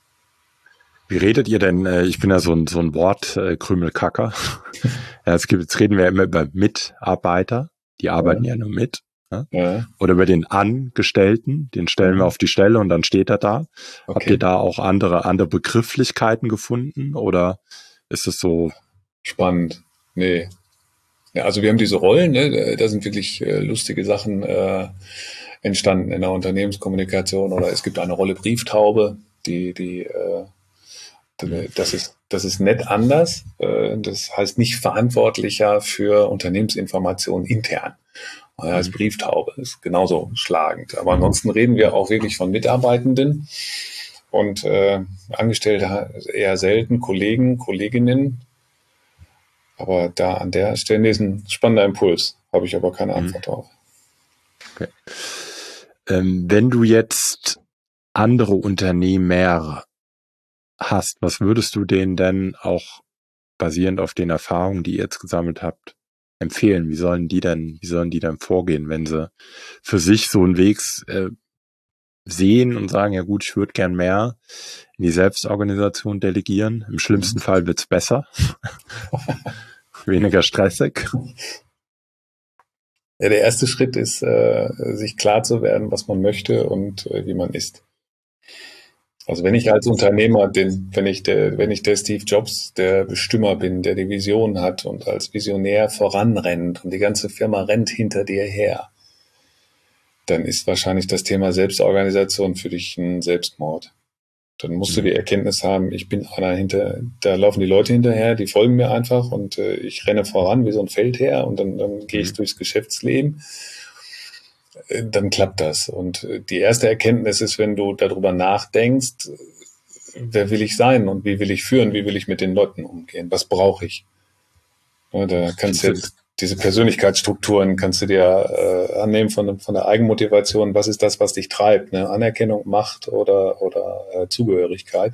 wie redet ihr denn? äh, Ich bin ja so ein, so ein Wortkrümelkacker. Ja, es gibt, jetzt reden wir ja immer über Mitarbeiter. Die arbeiten ja, Ja, nur mit. Ne? ja, Oder über den Angestellten. Den stellen wir ja. auf die Stelle und dann steht er da. Habt ihr Okay, da auch andere, andere Begrifflichkeiten gefunden? Oder ist es so? spannend. Nee. Ja, also wir haben diese Rollen, ne? Da sind wirklich äh, lustige Sachen äh, entstanden in der Unternehmenskommunikation. Oder es gibt eine Rolle Brieftaube, die, die äh, Hm, das ist, das ist nett anders. Äh, Das heißt nicht Verantwortlicher für Unternehmensinformationen intern. Ja, als hm, Brieftaube ist genauso schlagend. Aber ansonsten reden wir auch wirklich von Mitarbeitenden und äh, Angestellte eher selten, Kollegen, Kolleginnen. Aber da an der Stelle ist ein spannender Impuls, habe ich aber keine hm. Antwort drauf. Okay. Ähm, wenn du jetzt andere Unternehmer hast, was würdest du denen denn auch basierend auf den Erfahrungen, die ihr jetzt gesammelt habt, empfehlen? Wie sollen die denn, wie sollen die dann vorgehen, wenn sie für sich so einen Weg äh, sehen und sagen, ja gut, ich würde gern mehr in die Selbstorganisation delegieren. Im schlimmsten Mhm. Fall wird's besser, weniger stressig. Ja, der erste Schritt ist, äh, sich klar zu werden, was man möchte und äh, wie man ist. Also wenn ich als Unternehmer den, wenn ich der, wenn ich der Steve Jobs, der Bestimmer bin, der die Vision hat und als Visionär voranrennt und die ganze Firma rennt hinter dir her, dann ist wahrscheinlich das Thema Selbstorganisation für dich ein Selbstmord. Dann musst du Mhm. die Erkenntnis haben, ich bin einer hinter, da laufen die Leute hinterher, die folgen mir einfach, und äh, ich renne voran wie so ein Feldherr, und dann, dann gehe ich Mhm. durchs Geschäftsleben. Äh, Dann klappt das. Und äh, die erste Erkenntnis ist, wenn du darüber nachdenkst, wer will ich sein und wie will ich führen, wie will ich mit den Leuten umgehen, was brauche ich. Ja, da kannst du jetzt diese Persönlichkeitsstrukturen kannst du dir äh, annehmen von, von der Eigenmotivation. Was ist das, was dich treibt? Ne? Anerkennung, Macht oder, oder äh, Zugehörigkeit.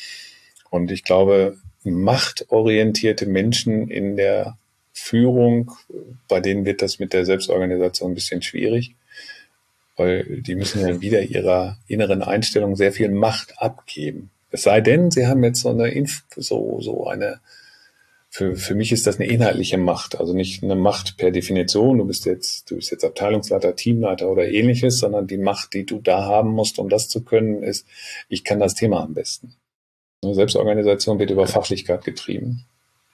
Und ich glaube, machtorientierte Menschen in der Führung, bei denen wird das mit der Selbstorganisation ein bisschen schwierig, weil die müssen ja wieder ihrer inneren Einstellung sehr viel Macht abgeben. Es sei denn, sie haben jetzt so eine, Inf so, so eine, für, für mich ist das eine inhaltliche Macht, also nicht eine Macht per Definition, du bist jetzt, du bist jetzt Abteilungsleiter, Teamleiter oder ähnliches, sondern die Macht, die du da haben musst, um das zu können, ist, ich kann das Thema am besten. Selbstorganisation wird über Okay. Fachlichkeit getrieben.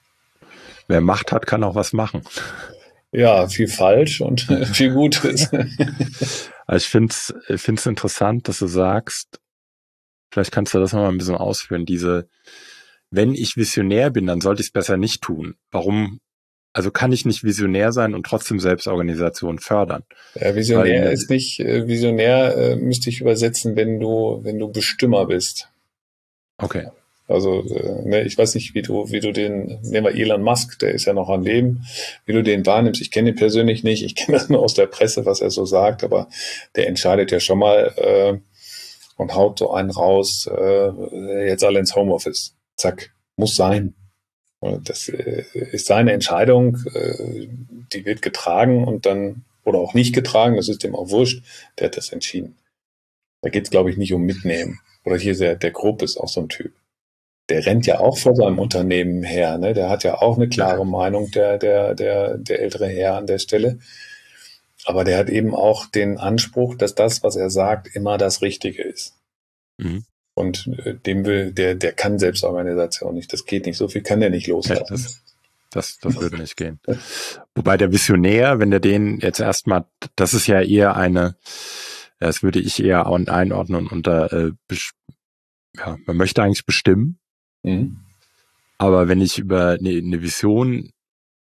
Wer Macht hat, kann auch was machen. Ja, viel falsch und viel Gutes. Also ich finde es ich find's interessant, dass du sagst, vielleicht kannst du das noch mal ein bisschen ausführen, diese, wenn ich Visionär bin, dann sollte ich es besser nicht tun. Warum? Also kann ich nicht visionär sein und trotzdem Selbstorganisation fördern? Ja, Visionär Weil, ist nicht, äh, Visionär äh, müsste ich übersetzen, wenn du, wenn du Bestimmer bist. okay. Also, äh, ne, ich weiß nicht, wie du, wie du den, nehmen wir Elon Musk, der ist ja noch am Leben, wie du den wahrnimmst. Ich kenne ihn persönlich nicht, ich kenne das nur aus der Presse, was er so sagt, aber der entscheidet ja schon mal äh, und haut so einen raus, äh, jetzt alle ins Homeoffice. Zack, muss sein. Und das äh, ist seine Entscheidung, äh, die wird getragen und dann, oder auch nicht getragen, das ist dem auch wurscht, der hat das entschieden. Da geht es, glaube ich, nicht um Mitnehmen. Oder hier der, der Grupp ist auch so ein Typ. Der rennt ja auch vor seinem Unternehmen her, ne? Der hat ja auch eine klare Meinung, der, der, der, der ältere Herr an der Stelle. Aber der hat eben auch den Anspruch, dass das, was er sagt, immer das Richtige ist. Mhm. Und äh, dem will, der, der kann Selbstorganisation nicht. Das geht nicht. So viel kann der nicht Ja, loslassen. das, das, das würde nicht gehen. Wobei der Visionär, wenn der den jetzt erstmal, das ist ja eher eine, das würde ich eher einordnen unter, äh, besch- ja, man möchte eigentlich bestimmen, Mhm. aber wenn ich über eine, eine Vision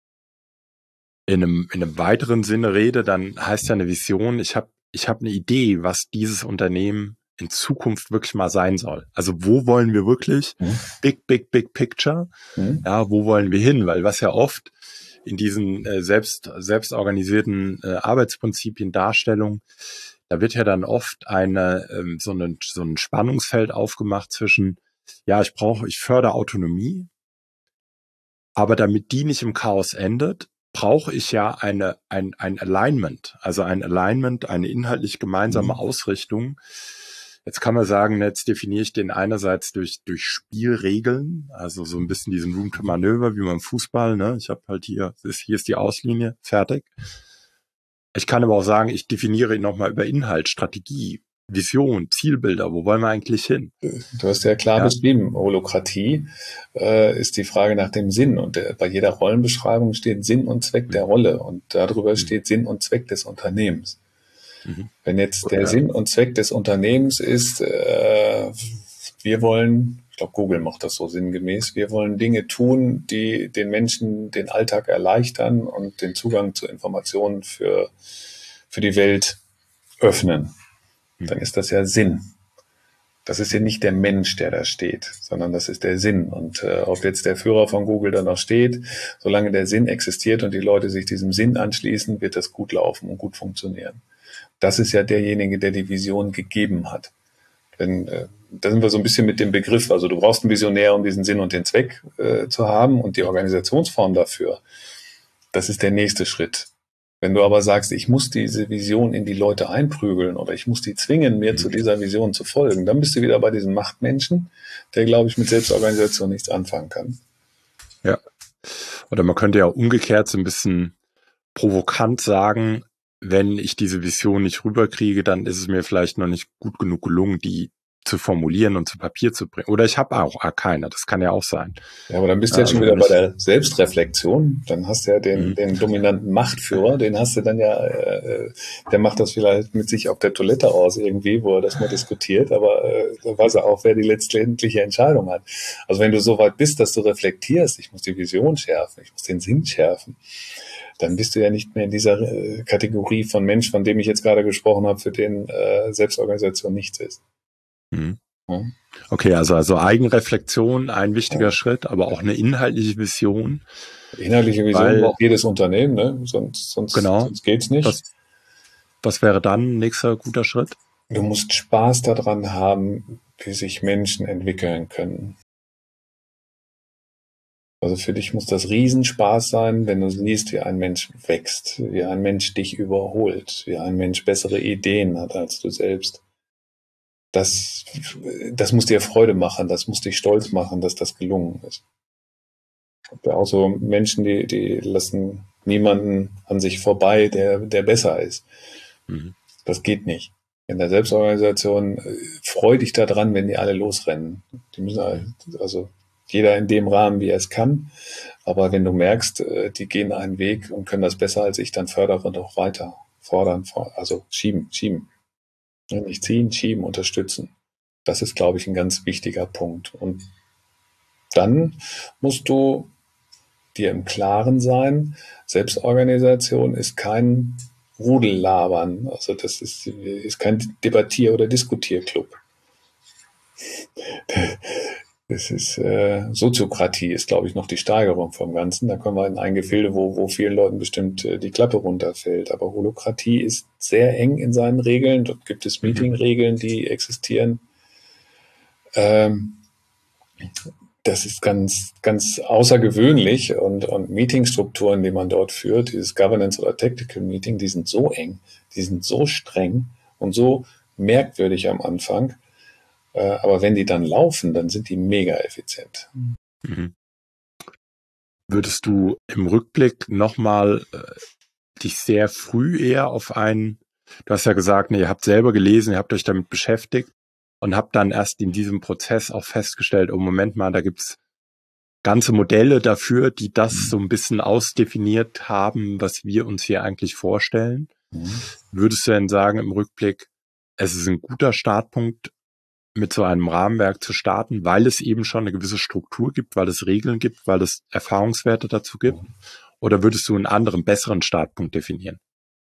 in einem, in einem weiteren Sinne rede, dann heißt ja eine Vision, ich habe ich hab eine Idee, was dieses Unternehmen in Zukunft wirklich mal sein soll. Also wo wollen wir wirklich, Mhm. big, big, big picture, Mhm. ja, wo wollen wir hin? Weil was ja oft in diesen äh, selbst selbstorganisierten äh, Arbeitsprinzipien Darstellung, da wird ja dann oft eine ähm, so, eine, so ein Spannungsfeld aufgemacht zwischen, ja, ich brauche, ich fördere Autonomie, aber damit die nicht im Chaos endet, brauche ich ja eine, ein, ein Alignment, also ein Alignment, eine inhaltlich gemeinsame Mhm. Ausrichtung. Jetzt kann man sagen, jetzt definiere ich den einerseits durch, durch Spielregeln, also so ein bisschen diesen Room to Manöver, wie beim Fußball, ne? Ich habe halt hier, ist, hier ist die Auslinie, fertig. Ich kann aber auch sagen, ich definiere ihn nochmal über Inhalt, Strategie, Vision, Zielbilder, wo wollen wir eigentlich hin? Du hast ja klar Ja. beschrieben, Holokratie äh, ist die Frage nach dem Sinn. Und der, bei jeder Rollenbeschreibung steht Sinn und Zweck der Mhm. Rolle. Und darüber Mhm. steht Sinn und Zweck des Unternehmens. Mhm. Wenn jetzt der Ja. Sinn und Zweck des Unternehmens ist, äh, wir wollen, ich glaube, Google macht das so sinngemäß, wir wollen Dinge tun, die den Menschen den Alltag erleichtern und den Zugang zu Informationen für, für die Welt öffnen, dann ist das ja Sinn. Das ist ja nicht der Mensch, der da steht, sondern das ist der Sinn. Und äh, ob jetzt der Führer von Google da noch steht, solange der Sinn existiert und die Leute sich diesem Sinn anschließen, wird das gut laufen und gut funktionieren. Das ist ja derjenige, der die Vision gegeben hat. Denn äh, da sind wir so ein bisschen mit dem Begriff, also du brauchst einen Visionär, um diesen Sinn und den Zweck äh, zu haben und die Organisationsform dafür. Das ist der nächste Schritt. Wenn du aber sagst, ich muss diese Vision in die Leute einprügeln oder ich muss die zwingen, mir Mhm. zu dieser Vision zu folgen, dann bist du wieder bei diesem Machtmenschen, der, glaube ich, mit Selbstorganisation nichts anfangen kann. Ja. Oder man könnte ja umgekehrt so ein bisschen provokant sagen, wenn ich diese Vision nicht rüberkriege, dann ist es mir vielleicht noch nicht gut genug gelungen, die zu formulieren und zu Papier zu bringen. Oder ich habe auch keine, das kann ja auch sein. Ja, aber dann bist du Ja, jetzt schon also wieder wenn bei ich, der Selbstreflexion. Dann hast du ja den, mhm. den dominanten Machtführer, den hast du dann ja, äh, der macht das vielleicht mit sich auf der Toilette aus irgendwie, wo er das mal diskutiert, aber äh, da weiß er auch, wer die letztendliche Entscheidung hat. Also wenn du so weit bist, dass du reflektierst, ich muss die Vision schärfen, ich muss den Sinn schärfen, dann bist du ja nicht mehr in dieser äh, Kategorie von Mensch, von dem ich jetzt gerade gesprochen habe, für den äh, Selbstorganisation nichts ist. Mhm. Ja? Okay, also, also Eigenreflexion, ein wichtiger Ja. Schritt, aber auch eine inhaltliche Vision, Inhaltliche Vision weil, braucht jedes Unternehmen, ne? Sonst, sonst, genau, sonst geht's nicht. was, was wäre dann ein nächster guter Schritt? Du musst Spaß daran haben, wie sich Menschen entwickeln können. Also für dich muss das Riesenspaß sein, wenn du siehst, wie ein Mensch wächst, wie ein Mensch dich überholt, wie ein Mensch bessere Ideen hat als du selbst. Das, das muss dir Freude machen, das muss dich stolz machen, dass das gelungen ist. Auch so Menschen, die, die lassen niemanden an sich vorbei, der, der besser ist. Mhm. Das geht nicht. In der Selbstorganisation äh, freu dich daran, wenn die alle losrennen. Die müssen also jeder in dem Rahmen, wie er es kann. Aber wenn du merkst, äh, die gehen einen Weg und können das besser als ich, dann fördere doch weiter. Fordern, also schieben, schieben. Nicht ziehen, schieben, unterstützen. Das ist, glaube ich, ein ganz wichtiger Punkt. Und dann musst du dir im Klaren sein, Selbstorganisation ist kein Rudellabern. Also das ist, ist kein Debattier- oder Diskutierclub. Das ist äh, Soziokratie ist, glaube ich, noch die Steigerung vom Ganzen. Da kommen wir in ein Gefilde, wo, wo vielen Leuten bestimmt äh, die Klappe runterfällt. Aber Holokratie ist sehr eng in seinen Regeln. Dort gibt es Mhm. Meetingregeln, die existieren. Ähm, das ist ganz, ganz außergewöhnlich und, und Meetingstrukturen, die man dort führt, dieses Governance oder Tactical Meeting, die sind so eng, die sind so streng und so merkwürdig am Anfang. Äh, aber wenn die dann laufen, dann sind die mega effizient. Mhm. Würdest du im Rückblick nochmal äh, dich sehr früh eher auf einen, du hast ja gesagt, ne, ihr habt selber gelesen, ihr habt euch damit beschäftigt, und habe dann erst in diesem Prozess auch festgestellt, oh Moment mal, da gibt's ganze Modelle dafür, die das Mhm. so ein bisschen ausdefiniert haben, was wir uns hier eigentlich vorstellen. Mhm. Würdest du denn sagen im Rückblick, es ist ein guter Startpunkt, mit so einem Rahmenwerk zu starten, weil es eben schon eine gewisse Struktur gibt, weil es Regeln gibt, weil es Erfahrungswerte dazu gibt? Oder würdest du einen anderen, besseren Startpunkt definieren?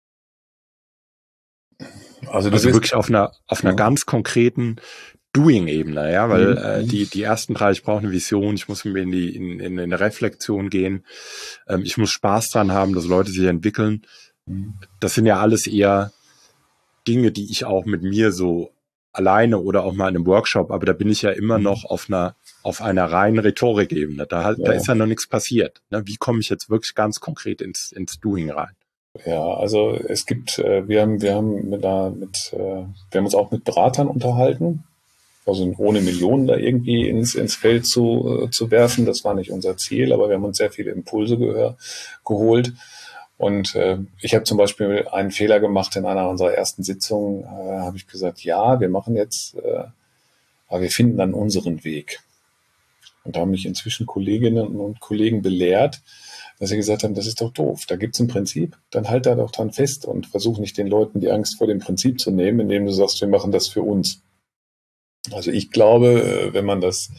Also du Also bist, wirklich auf einer, auf einer ja. ganz konkreten Doing-Ebene, ja, weil Mhm. äh, die die ersten drei, ich brauche eine Vision, ich muss mir in die in, in eine Reflexion gehen, ähm, ich muss Spaß dran haben, dass Leute sich entwickeln. Mhm. Das sind ja alles eher Dinge, die ich auch mit mir so alleine oder auch mal in einem Workshop, aber da bin ich ja immer Mhm. noch auf einer auf einer reinen Rhetorik-Ebene. Da, da Ja, ist ja noch nichts passiert. Ne? Wie komme ich jetzt wirklich ganz konkret ins ins Doing rein? ja, also es gibt, äh, wir haben, wir haben mit, einer, mit äh, wir haben uns auch mit Beratern unterhalten, also ohne Millionen da irgendwie ins, ins Feld zu, äh, zu werfen. Das war nicht unser Ziel, aber wir haben uns sehr viele Impulse gehör, geholt. Und äh, ich habe zum Beispiel einen Fehler gemacht in einer unserer ersten Sitzungen, äh, habe ich gesagt, ja, wir machen jetzt, äh, aber wir finden dann unseren Weg. Und da haben mich inzwischen Kolleginnen und Kollegen belehrt, dass sie gesagt haben, das ist doch doof. Da gibt's ein Prinzip, dann halt da doch dran fest und versuch nicht den Leuten die Angst vor dem Prinzip zu nehmen, indem du sagst, wir machen das für uns. Also ich glaube, wenn man das,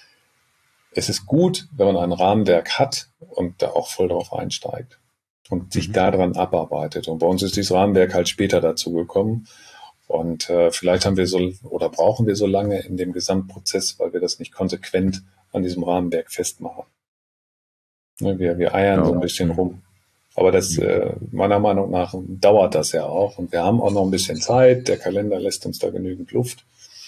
es ist gut, wenn man ein Rahmenwerk hat und da auch voll drauf einsteigt und sich Mhm. daran abarbeitet. Und bei uns ist dieses Rahmenwerk halt später dazu gekommen. Und äh, vielleicht haben wir so oder brauchen wir so lange in dem Gesamtprozess, weil wir das nicht konsequent an diesem Rahmenwerk festmachen. Ne, Wir, wir eiern Ja. so ein bisschen Mhm. rum. Aber das, Mhm. äh, meiner Meinung nach, dauert das ja auch. Und wir haben auch noch ein bisschen Zeit. Der Kalender lässt uns da genügend Luft.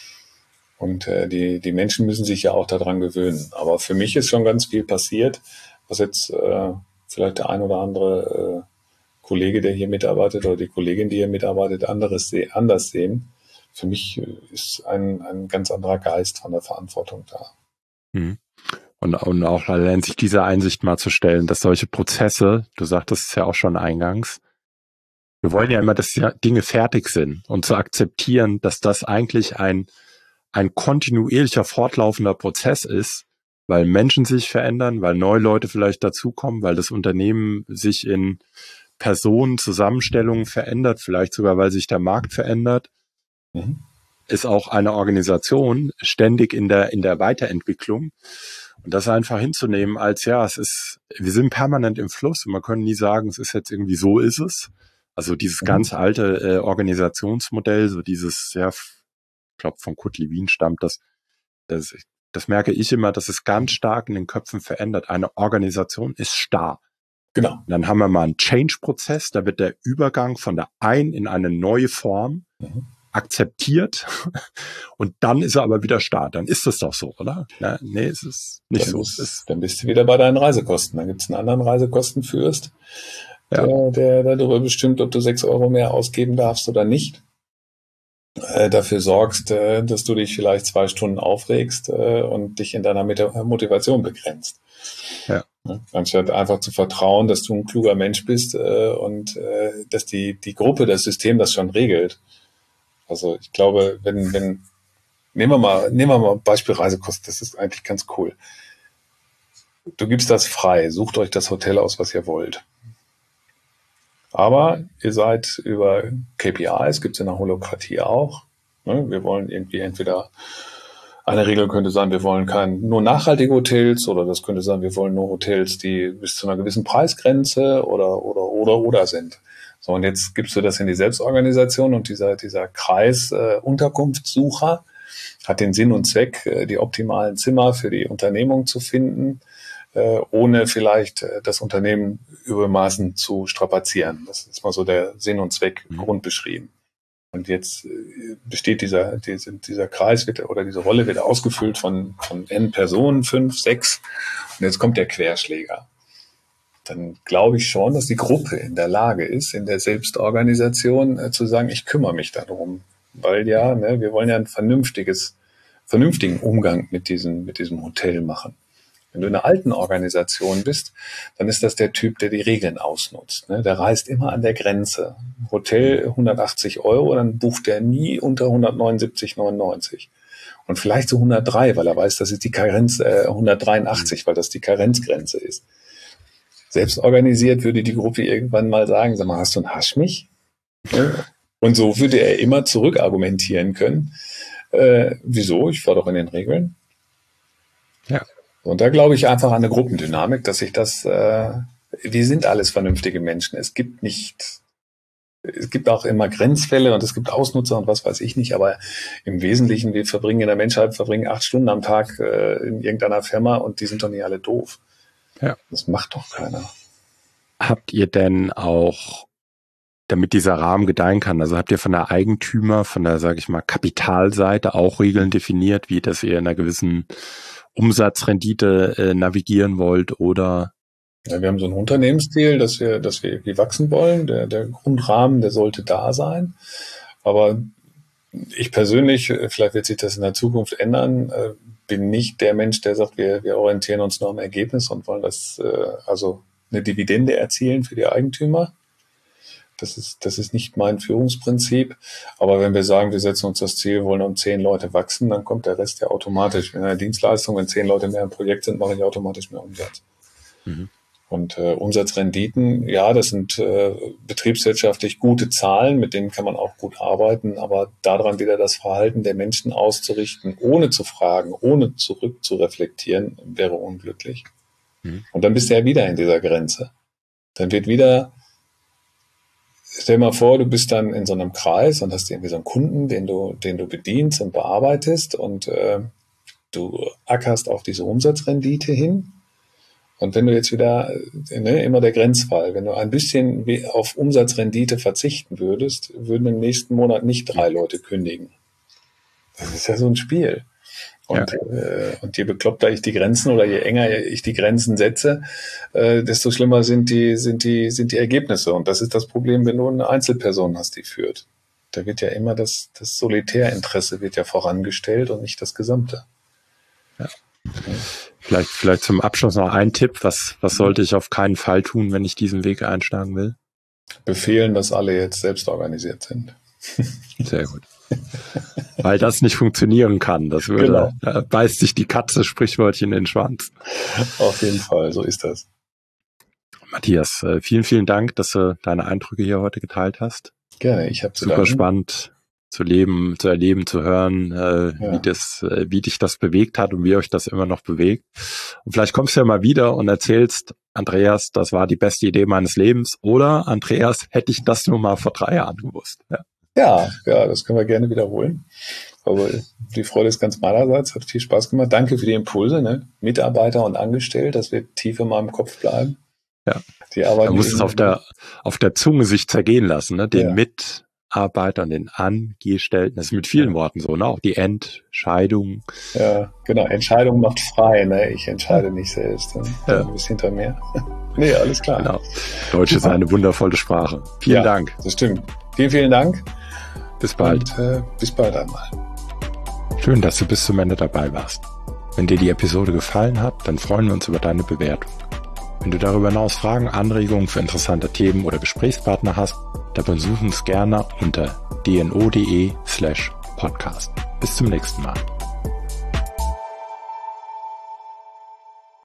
Und äh, die, die Menschen müssen sich ja auch daran gewöhnen. Aber für mich ist schon ganz viel passiert, was jetzt äh, vielleicht der ein oder andere äh, Kollege, der hier mitarbeitet, oder die Kollegin, die hier mitarbeitet, anderes se anders sehen. Für mich äh, ist ein, ein ganz anderer Geist von der Verantwortung da. Mhm. Und, und auch allein sich diese Einsicht mal zu stellen, dass solche Prozesse, du sagtest es ja auch schon eingangs, wir wollen ja immer, dass die Dinge fertig sind und zu akzeptieren, dass das eigentlich ein, ein kontinuierlicher, fortlaufender Prozess ist, weil Menschen sich verändern, weil neue Leute vielleicht dazukommen, weil das Unternehmen sich in Personenzusammenstellungen verändert, vielleicht sogar, weil sich der Markt verändert, Mhm. ist auch eine Organisation ständig in der, in der Weiterentwicklung. Und das einfach hinzunehmen als, ja, es ist, wir sind permanent im Fluss und man kann nie sagen, es ist jetzt irgendwie so ist es. Also dieses Mhm. ganz alte äh, Organisationsmodell, so dieses, ja, ich glaube von Kurt Lewin stammt das, das, das merke ich immer, dass es ganz stark in den Köpfen verändert. Eine Organisation ist starr. Genau. Und dann haben wir mal einen Change-Prozess, da wird der Übergang von der einen in eine neue Form Mhm. akzeptiert und dann ist er aber wieder starr. Dann ist es doch so, oder? Na, nee, es ist nicht Dann so. Es bist, ist, dann bist du wieder bei deinen Reisekosten. Dann gibt es einen anderen Reisekostenfürst, ja. der, der darüber bestimmt, ob du sechs Euro mehr ausgeben darfst oder nicht. Äh, dafür sorgst, äh, dass du dich vielleicht zwei Stunden aufregst äh, und dich in deiner Motivation begrenzt. Ja. Ne? Anstatt einfach zu vertrauen, dass du ein kluger Mensch bist äh, und äh, dass die, die Gruppe, das System das schon regelt. Also ich glaube, wenn, wenn, nehmen wir mal, nehmen wir mal Beispiel Reisekosten, das ist eigentlich ganz cool. Du gibst das frei, sucht euch das Hotel aus, was ihr wollt. Aber ihr seid über K P Is, gibt es in der Holokratie auch. Ne? Wir wollen irgendwie entweder, eine Regel könnte sein, wir wollen kein, nur nachhaltige Hotels, oder das könnte sein, wir wollen nur Hotels, die bis zu einer gewissen Preisgrenze oder, oder, oder, oder sind. So, und jetzt gibst du das in die Selbstorganisation und dieser, dieser Kreis äh, Unterkunftssucher hat den Sinn und Zweck, äh, die optimalen Zimmer für die Unternehmung zu finden, äh, ohne vielleicht äh, das Unternehmen übermaßen zu strapazieren. Das ist mal so der Sinn und Zweck Mhm. grundbeschrieben. Und jetzt äh, besteht dieser, dieser, dieser Kreis wird, oder diese Rolle wird ausgefüllt von, von N Personen, fünf, sechs. Und jetzt kommt der Querschläger. Dann glaube ich schon, dass die Gruppe in der Lage ist, in der Selbstorganisation äh, zu sagen, ich kümmere mich darum. Weil ja, ne, wir wollen ja ein vernünftiges, vernünftigen Umgang mit diesem, mit diesem Hotel machen. Wenn du in einer alten Organisation bist, dann ist das der Typ, der die Regeln ausnutzt. Ne? Der reist immer an der Grenze. Hotel hundertachtzig Euro, dann bucht er nie unter hundertneunundsiebzig neunundneunzig. Und vielleicht so hundertdrei, weil er weiß, das ist die Karenz, äh, hundertdreiundachtzig, weil das die Karenzgrenze ist. Selbst organisiert würde die Gruppe irgendwann mal sagen, sag mal, hast du einen Haschmich? Und so würde er immer zurück argumentieren können. Äh, wieso? Ich war doch in den Regeln. Ja. Und da glaube ich einfach an eine Gruppendynamik, dass sich das, äh, wir sind alles vernünftige Menschen. Es gibt nicht, es gibt auch immer Grenzfälle und es gibt Ausnutzer und was weiß ich nicht, aber im Wesentlichen, wir verbringen in der Menschheit, verbringen acht Stunden am Tag äh, in irgendeiner Firma und die sind doch nicht alle doof. Ja. Das macht doch keiner. Habt ihr denn auch, damit dieser Rahmen gedeihen kann, also habt ihr von der Eigentümer, von der, sage ich mal, Kapitalseite auch Regeln definiert, wie dass ihr in einer gewissen Umsatzrendite äh, navigieren wollt oder? Ja, wir haben so ein Unternehmensziel, dass wir, dass wir irgendwie wachsen wollen. Der, der Grundrahmen, der sollte da sein. Aber ich persönlich, vielleicht wird sich das in der Zukunft ändern, äh, bin nicht der Mensch, der sagt, wir, wir orientieren uns nur am Ergebnis und wollen das, äh, also eine Dividende erzielen für die Eigentümer. Das ist, das ist nicht mein Führungsprinzip. Aber wenn wir sagen, wir setzen uns das Ziel, wollen um zehn Leute wachsen, dann kommt der Rest ja automatisch. In einer Dienstleistung, wenn zehn Leute mehr im Projekt sind, mache ich automatisch mehr Umsatz. Mhm. Und äh, Umsatzrenditen, ja, das sind äh, betriebswirtschaftlich gute Zahlen, mit denen kann man auch gut arbeiten, aber daran wieder das Verhalten der Menschen auszurichten, ohne zu fragen, ohne zurück zu reflektieren, wäre unglücklich. Mhm. Und dann bist du ja wieder in dieser Grenze. Dann wird wieder, stell dir mal vor, du bist dann in so einem Kreis und hast irgendwie so einen Kunden, den du, den du bedienst und bearbeitest und äh, du ackerst auf diese Umsatzrendite hin. Und wenn du jetzt wieder, ne, immer der Grenzfall, wenn du ein bisschen auf Umsatzrendite verzichten würdest, würden im nächsten Monat nicht drei Leute kündigen. Das ist ja so ein Spiel. Und, ja. äh, und je bekloppter ich die Grenzen oder je enger ich die Grenzen setze, äh, desto schlimmer sind die, sind die, sind die Ergebnisse. Und das ist das Problem, wenn du eine Einzelperson hast, die führt. Da wird ja immer das, das Solitärinteresse wird ja vorangestellt und nicht das Gesamte. Ja. Vielleicht, vielleicht zum Abschluss noch ein Tipp. Was, was sollte ich auf keinen Fall tun, wenn ich diesen Weg einschlagen will? Befehlen, dass alle jetzt selbst organisiert sind. Sehr gut. Weil das nicht funktionieren kann. Das würde, genau. Da beißt sich die Katze Sprichwörtchen in den Schwanz. Auf jeden Fall, so ist das. Matthias, vielen, vielen Dank, dass du deine Eindrücke hier heute geteilt hast. Gerne, ich habe zu Super danken. Spannend zu leben, zu erleben, zu hören, äh, ja. wie das, äh, wie dich das bewegt hat und wie euch das immer noch bewegt. Und vielleicht kommst du ja mal wieder und erzählst, Andreas, das war die beste Idee meines Lebens, oder Andreas, hätte ich das nur mal vor drei Jahren gewusst. Ja, ja, ja, das können wir gerne wiederholen. Aber die Freude ist ganz meinerseits, hat viel Spaß gemacht. Danke für die Impulse, ne? Mitarbeiter und Angestellte, das wird tief in meinem Kopf bleiben. Ja, die arbeiten. Man muss es auf der, auf der Zunge sich zergehen lassen, ne? Den ja. mit Mitarbeitern, den Angestellten, das ist mit vielen ja. Worten so, ne? Auch die Entscheidung. Ja, genau. Entscheidung macht frei, ne? Ich entscheide nicht selbst. Ne? Ja. Du bist hinter mir. Nee, alles klar. Genau. Deutsch ist eine wundervolle Sprache. Vielen ja, Dank. Das stimmt. Vielen, vielen Dank. Bis bald. Und, äh, bis bald einmal. Schön, dass du bis zum Ende dabei warst. Wenn dir die Episode gefallen hat, dann freuen wir uns über deine Bewertung. Wenn du darüber hinaus Fragen, Anregungen für interessante Themen oder Gesprächspartner hast, dann besuch uns gerne unter dno.de slash podcast. Bis zum nächsten Mal.